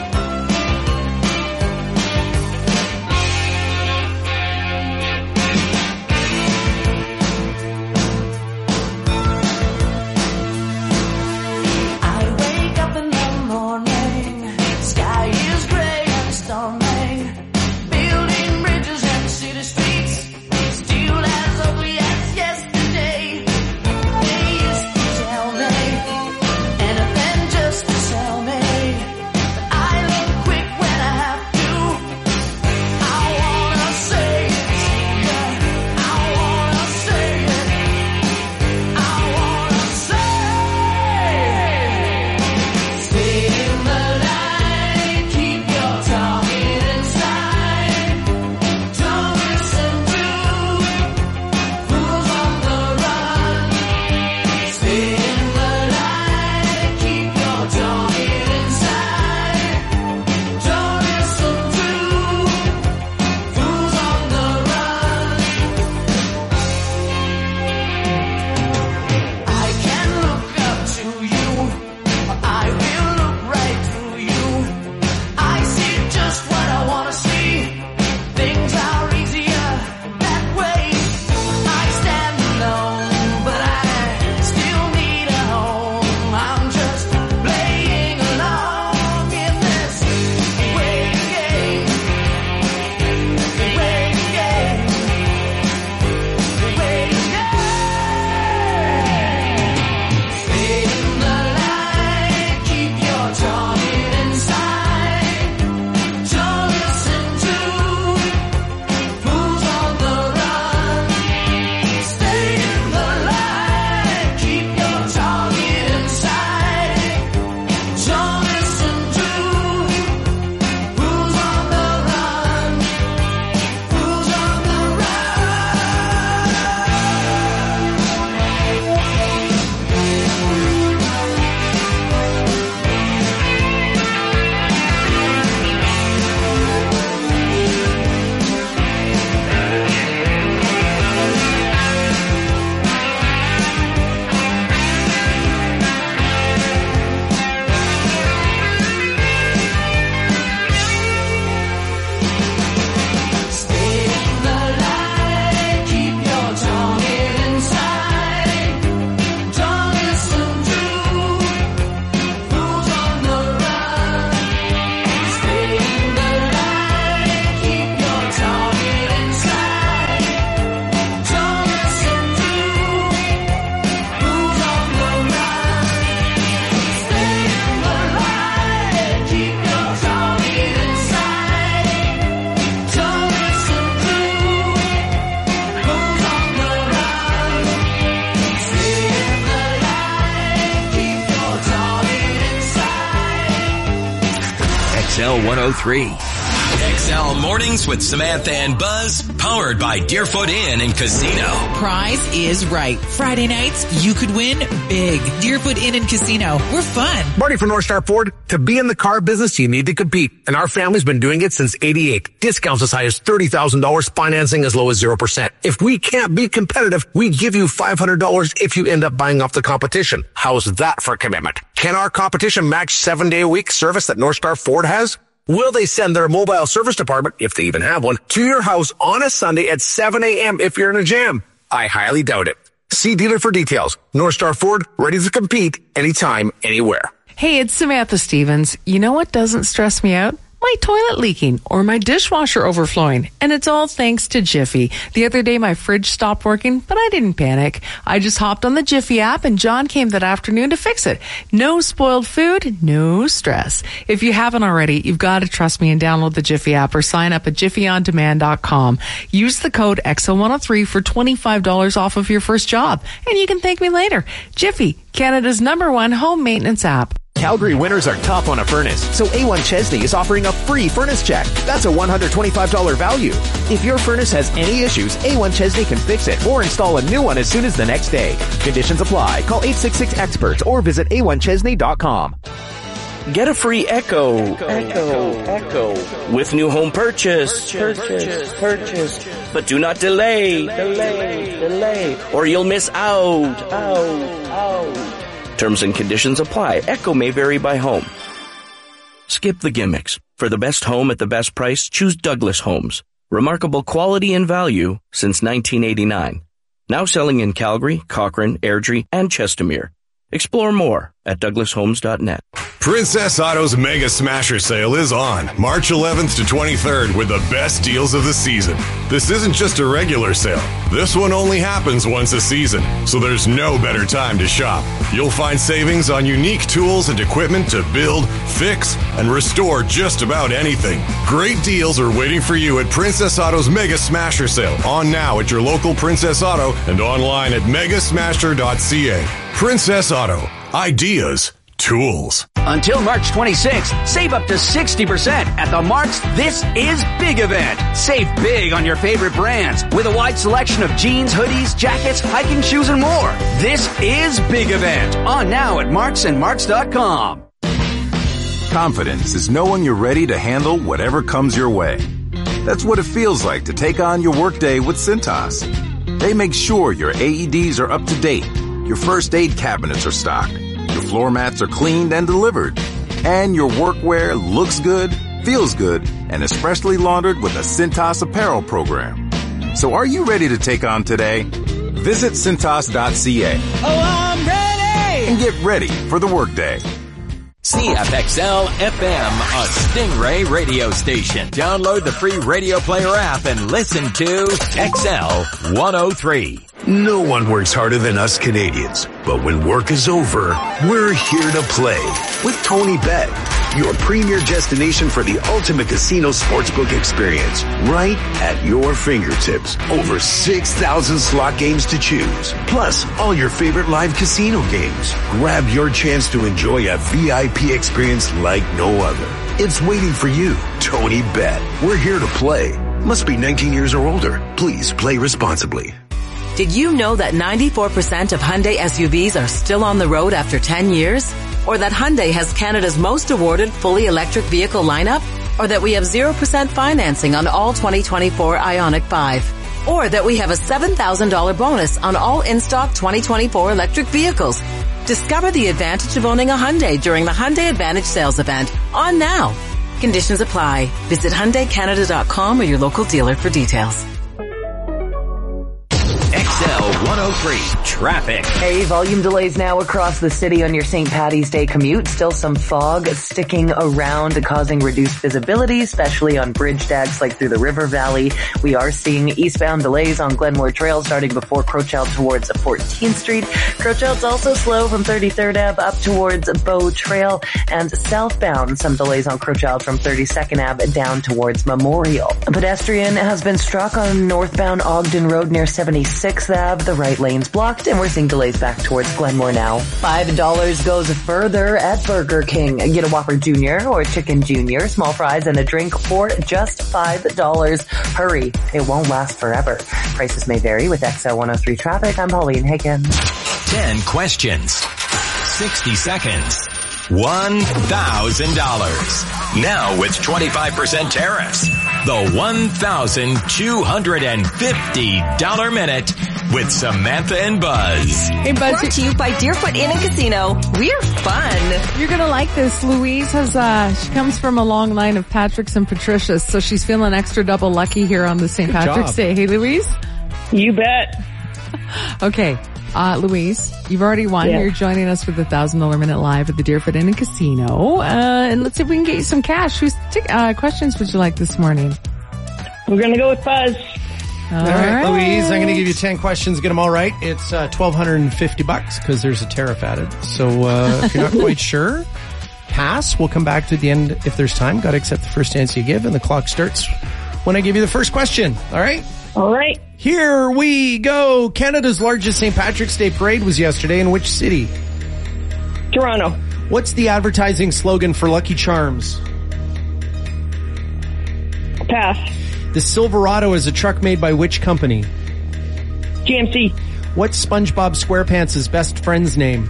Speaker 1: X L one oh three. X L Mornings with Samantha and Buzz, powered by Deerfoot Inn and Casino.
Speaker 6: Prize is right. Friday nights, you could win big. Deerfoot Inn and Casino. We're fun.
Speaker 8: Marty from North Star Ford. To be in the car business, you need to compete. And our family's been doing it since eighty-eight. Discounts as high as thirty thousand dollars, financing as low as zero percent. If we can't be competitive, we give you five hundred dollars if you end up buying off the competition. How's that for commitment? Can our competition match seven-day-a-week service that North Star Ford has? Will they send their mobile service department, if they even have one, to your house on a Sunday at seven a.m. if you're in a jam? I highly doubt it. See dealer for details. North Star Ford, ready to compete anytime, anywhere.
Speaker 4: Hey, it's Samantha Stevens. You know what doesn't stress me out? my toilet leaking, or my dishwasher overflowing. And it's all thanks to Jiffy. The other day, my fridge stopped working, but I didn't panic. I just hopped on the Jiffy app, and John came that afternoon to fix it. No spoiled food, no stress. If you haven't already, you've got to trust me and download the Jiffy app or sign up at jiffy on demand dot com. Use the code X L one oh three for twenty-five dollars off of your first job, and you can thank me later. Jiffy, Canada's number one home maintenance app.
Speaker 9: Calgary winters are tough on a furnace, so A one Chesney is offering a free furnace check. That's a one hundred twenty-five dollars value. If your furnace has any issues, A one Chesney can fix it or install a new one as soon as the next day. Conditions apply. Call eight six six experts or visit a one chesney dot com.
Speaker 10: Get a free Echo, Echo, Echo, Echo, with new home purchase, purchase, purchase. But do not delay, delay, delay, or you'll miss out, out, out. Terms and conditions apply. Echo may vary by home. Skip the gimmicks. For the best home at the best price, choose Douglas Homes. Remarkable quality and value since nineteen eighty-nine. Now selling in Calgary, Cochrane, Airdrie, and Chestermere. Explore more at douglas homes dot net.
Speaker 20: Princess Auto's Mega Smasher Sale is on March eleventh to twenty-third with the best deals of the season. This isn't just a regular sale. This one only happens once a season, so there's no better time to shop. You'll find savings on unique tools and equipment to build, fix, and restore just about anything. Great deals are waiting for you at Princess Auto's Mega Smasher Sale, on now at your local Princess Auto and online at mega smasher dot c a. Princess Auto. Ideas. Tools.
Speaker 11: Until March twenty-sixth, save up to sixty percent at the Mark's This Is Big event. Save big on your favorite brands with a wide selection of jeans, hoodies, jackets, hiking shoes, and more. This is Big event. On now at marks and marks dot com.
Speaker 12: Confidence is knowing you're ready to handle whatever comes your way. That's what it feels like to take on your workday with Cintas. They make sure your A E Ds are up to date, your first aid cabinets are stocked, your floor mats are cleaned and delivered, and your workwear looks good, feels good, and is freshly laundered with a Cintas apparel program. So are you ready to take on today? Visit cintas dot c a.
Speaker 2: Oh, I'm ready!
Speaker 12: And get ready for the workday.
Speaker 1: C F X L F M, a Stingray radio station. Download the free Radio Player app and listen to X L one oh three.
Speaker 27: No one works harder than us Canadians, but when work is over, we're here to play with Tony Bet, your premier destination for the ultimate casino sportsbook experience, right at your fingertips. Over six thousand slot games to choose, plus all your favorite live casino games. Grab your chance to enjoy a V I P experience like no other. It's waiting for you, Tony Bet. We're here to play. Must be nineteen years or older. Please play responsibly.
Speaker 13: Did you know that ninety-four percent of Hyundai S U Vs are still on the road after ten years? Or that Hyundai has Canada's most awarded fully electric vehicle lineup? Or that we have zero percent financing on all twenty twenty-four Ioniq five? Or that we have a seven thousand dollars bonus on all in-stock twenty twenty-four electric vehicles? Discover the advantage of owning a Hyundai during the Hyundai Advantage sales event on now. Conditions apply. Visit Hyundai Canada dot com or your local dealer for details.
Speaker 1: X L one oh three traffic.
Speaker 18: Hey, volume delays now across the city on your Saint Patty's Day commute. Still some fog sticking around, causing reduced visibility, especially on bridge stacks like through the River Valley. We are seeing eastbound delays on Glenmore Trail starting before Crowchild towards fourteenth Street. Crowchild's also slow from thirty-third Ave up towards Bow Trail, and southbound some delays on Crowchild from thirty-second Ave down towards Memorial. A pedestrian has been struck on northbound Ogden Road near seventy-sixth Ave. The right lane's blocked, and we're seeing delays back towards Glenmore now. Five dollars goes further at Burger King. Get a Whopper Junior or Chicken Junior, small fries and a drink for just five dollars. Hurry, it won't last forever. Prices may vary with X L one oh three traffic. I'm Pauline Higgins.
Speaker 1: Ten questions. Sixty seconds. One thousand dollars. Now with twenty-five percent tariffs. The one thousand two hundred fifty dollars minute with Samantha and Buzz.
Speaker 4: Hey, Buzz.
Speaker 14: Brought to you by Deerfoot Inn and Casino. We're fun.
Speaker 4: You're going to like this. Louise has, uh, she comes from a long line of Patricks and Patricias, so she's feeling extra double lucky here on the Saint Patrick's Day. Hey, Louise?
Speaker 16: You bet.
Speaker 4: Okay. Uh, Louise, you've already won.
Speaker 5: Yeah.
Speaker 4: You're joining us for the one thousand dollars Minute Live at the Deerfoot Inn and Casino. Uh, and let's see if we can get you some cash. Whose uh, questions would you like this morning?
Speaker 5: We're going to go with Buzz.
Speaker 4: All,
Speaker 3: all right,
Speaker 4: right,
Speaker 3: Louise, I'm going to give you ten questions. Get them all right. It's uh, twelve fifty bucks because there's a tariff added. So uh, if you're not quite sure, pass. We'll come back to the end if there's time. Got to accept the first answer you give, and the clock starts when I give you the first question. All right?
Speaker 5: All right.
Speaker 3: Here we go. Canada's largest Saint Patrick's Day parade was yesterday in which city?
Speaker 5: Toronto.
Speaker 3: What's the advertising slogan for Lucky Charms?
Speaker 5: Pass.
Speaker 3: The Silverado is a truck made by which company?
Speaker 5: G M C.
Speaker 3: What's SpongeBob SquarePants' best friend's name?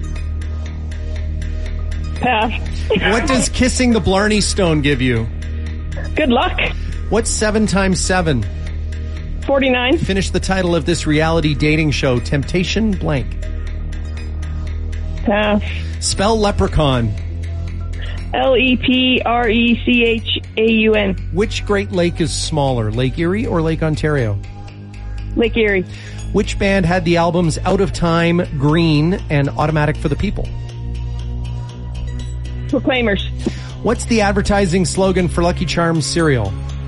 Speaker 5: Pass.
Speaker 3: What does kissing the Blarney Stone give you?
Speaker 5: Good luck.
Speaker 3: What's seven times seven?
Speaker 5: forty-nine.
Speaker 3: Finish the title of this reality dating show, Temptation Blank.
Speaker 5: Pass.
Speaker 3: Spell leprechaun.
Speaker 5: L E P R E C H A U N.
Speaker 3: Which Great Lake is smaller, Lake Erie or Lake Ontario?
Speaker 5: Lake Erie.
Speaker 3: Which band had the albums Out of Time, Green, and Automatic for the People?
Speaker 5: Proclaimers.
Speaker 3: What's the advertising slogan for Lucky Charms cereal?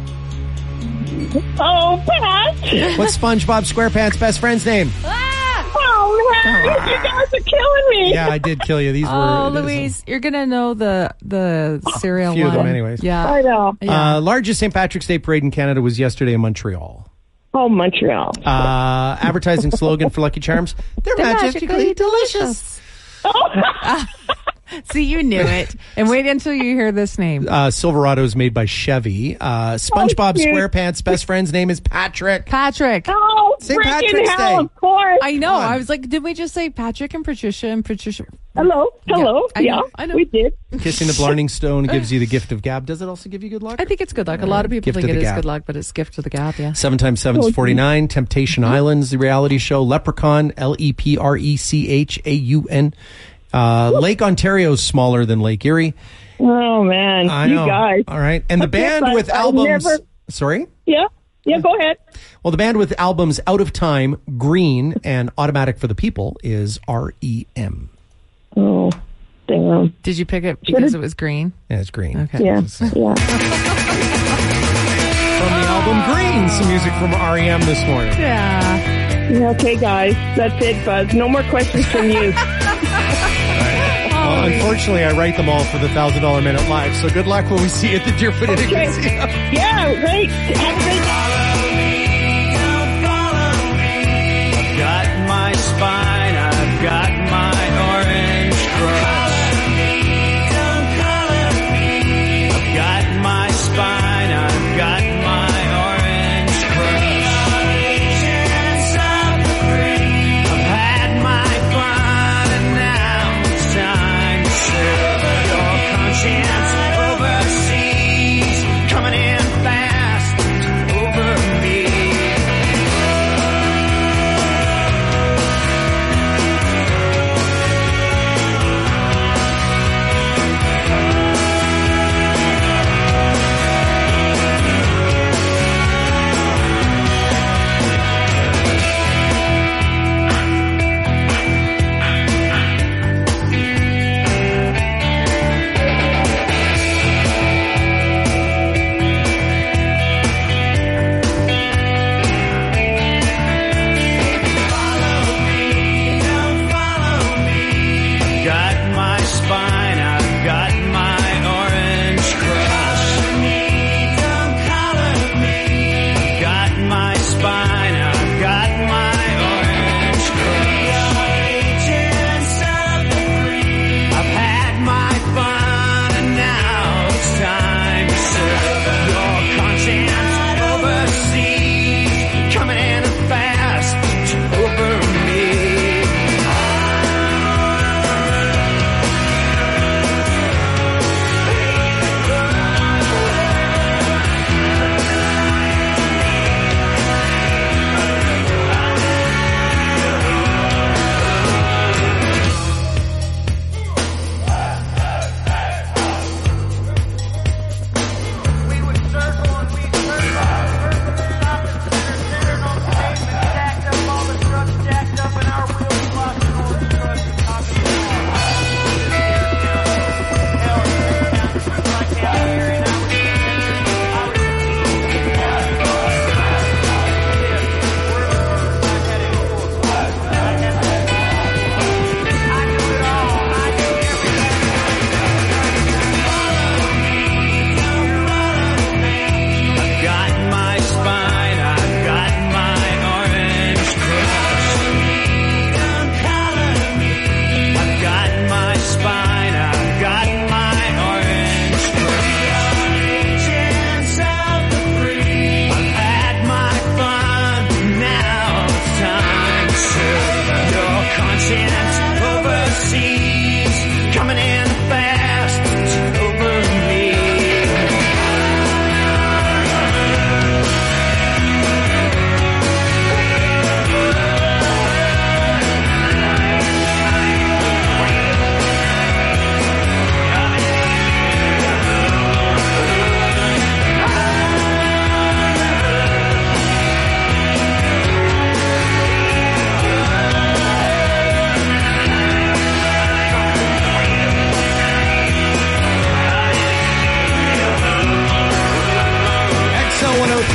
Speaker 5: Oh, pass.
Speaker 3: What's SpongeBob SquarePants' best friend's name?
Speaker 5: Oh, man. You guys are killing me.
Speaker 3: Yeah, I did kill you. These
Speaker 4: Oh,
Speaker 3: were...
Speaker 4: Louise, you're going to know the the cereal
Speaker 3: A few of
Speaker 4: one.
Speaker 3: them anyways.
Speaker 4: Yeah.
Speaker 5: I know.
Speaker 4: Yeah.
Speaker 3: Uh, largest Saint Patrick's Day parade in Canada was yesterday in Montreal.
Speaker 5: Oh, Montreal.
Speaker 3: Uh, advertising slogan for Lucky Charms. They're,
Speaker 4: They're
Speaker 3: magically,
Speaker 4: magically
Speaker 3: delicious.
Speaker 4: See, you knew it. And wait until you hear this name.
Speaker 3: Uh, Silverado is made by Chevy. Uh, SpongeBob
Speaker 5: Oh, cute.
Speaker 3: SquarePants' best friend's name is Patrick.
Speaker 4: Patrick.
Speaker 5: Oh,
Speaker 3: Saint
Speaker 5: freaking
Speaker 3: Patrick's
Speaker 5: hell,
Speaker 3: Day.
Speaker 5: of course.
Speaker 4: I know.
Speaker 3: Come on.
Speaker 4: I was like, did we just say Patrick and Patricia and Patricia?
Speaker 5: Hello. Hello.
Speaker 4: I
Speaker 5: Yeah,
Speaker 4: know, I know.
Speaker 5: we did.
Speaker 3: Kissing the Blarney Stone gives you the gift of gab. Does it also give you good luck?
Speaker 4: I think it's good luck. A lot of people
Speaker 3: Gift
Speaker 4: think
Speaker 3: of
Speaker 4: it
Speaker 3: the
Speaker 4: is
Speaker 3: gab.
Speaker 4: good luck, but it's gift to the gap, yeah.
Speaker 3: Seven times seven is
Speaker 5: Oh,
Speaker 3: forty-nine. Temptation Island's the reality show. Leprechaun, L E P R E C H A U N. Uh, Lake Ontario's smaller than Lake Erie.
Speaker 5: Oh, man.
Speaker 3: I
Speaker 5: you
Speaker 3: know.
Speaker 5: guys.
Speaker 3: All right. And the
Speaker 5: Okay,
Speaker 3: band
Speaker 5: but
Speaker 3: with
Speaker 5: I
Speaker 3: albums...
Speaker 5: never-
Speaker 3: Sorry?
Speaker 5: Yeah. Yeah, go ahead.
Speaker 3: Well, the band with albums Out of Time, Green, and Automatic for the People is R E M.
Speaker 5: Oh, damn.
Speaker 4: Did you pick it because it was green?
Speaker 3: Yeah, it's Green.
Speaker 4: Okay.
Speaker 5: Yeah. Yeah.
Speaker 3: From the album Green, some music from R E M this morning.
Speaker 4: Yeah.
Speaker 5: Yeah, okay, guys. That's it, Buzz. No more questions from you.
Speaker 3: Well, unfortunately, I write them all for the one thousand dollars Minute Live, so good luck when we see you at the Deerfoot Inn and
Speaker 5: Okay.
Speaker 3: Casino.
Speaker 5: Yeah, great. Have a great
Speaker 2: I've got my spine, I've got my orange crush. I've got my spine, I've got my orange crush. I've had my fun and now it's time to serve your conscience overseas. Coming in fast over me.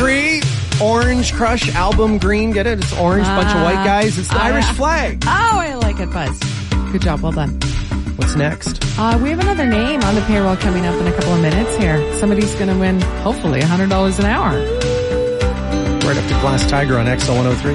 Speaker 3: three, Orange Crush album green. Get it? It's orange,
Speaker 4: Uh,
Speaker 3: bunch of white guys. It's the
Speaker 4: uh,
Speaker 3: Irish flag.
Speaker 4: Oh, I like it, Buzz. Good job. Well done.
Speaker 3: What's next?
Speaker 4: Uh, we have another name on the payroll coming up in a couple of minutes here. Somebody's going to win, hopefully, one hundred dollars an hour.
Speaker 3: Right up to Glass Tiger on X L one oh three.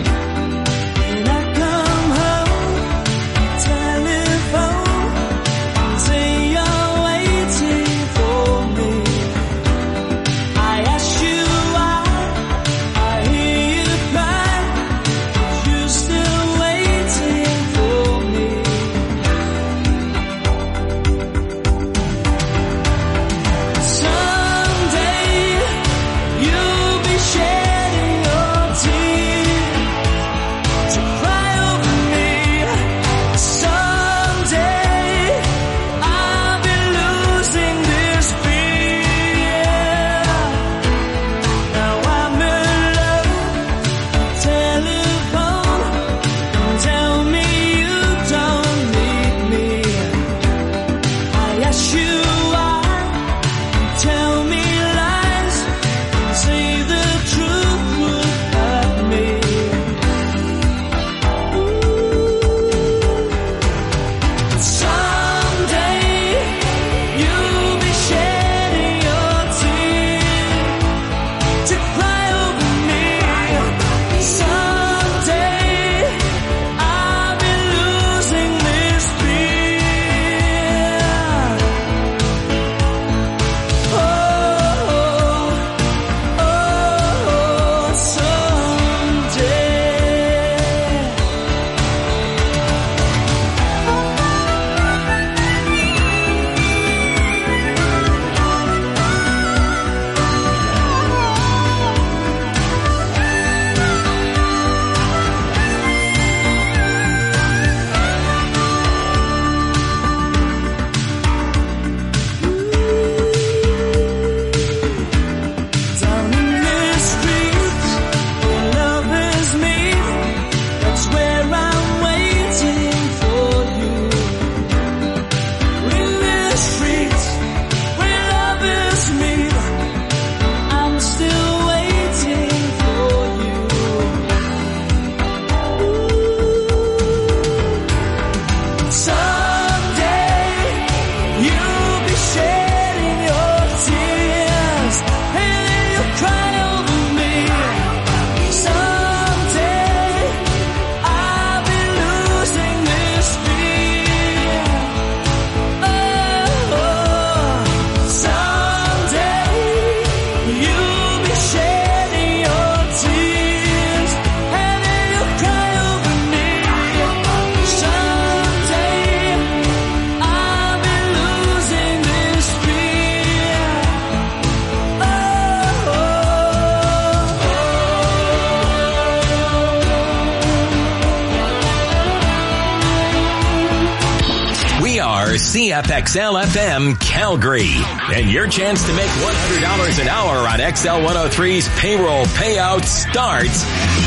Speaker 1: C F X L F M Calgary. And your chance to make one hundred dollars an hour on X L one oh three's payroll payout starts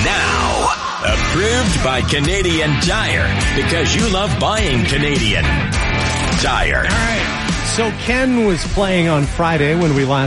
Speaker 1: now. Approved by Canadian Tire, because you love buying Canadian Tire.
Speaker 3: All right. So Ken was playing on Friday when we last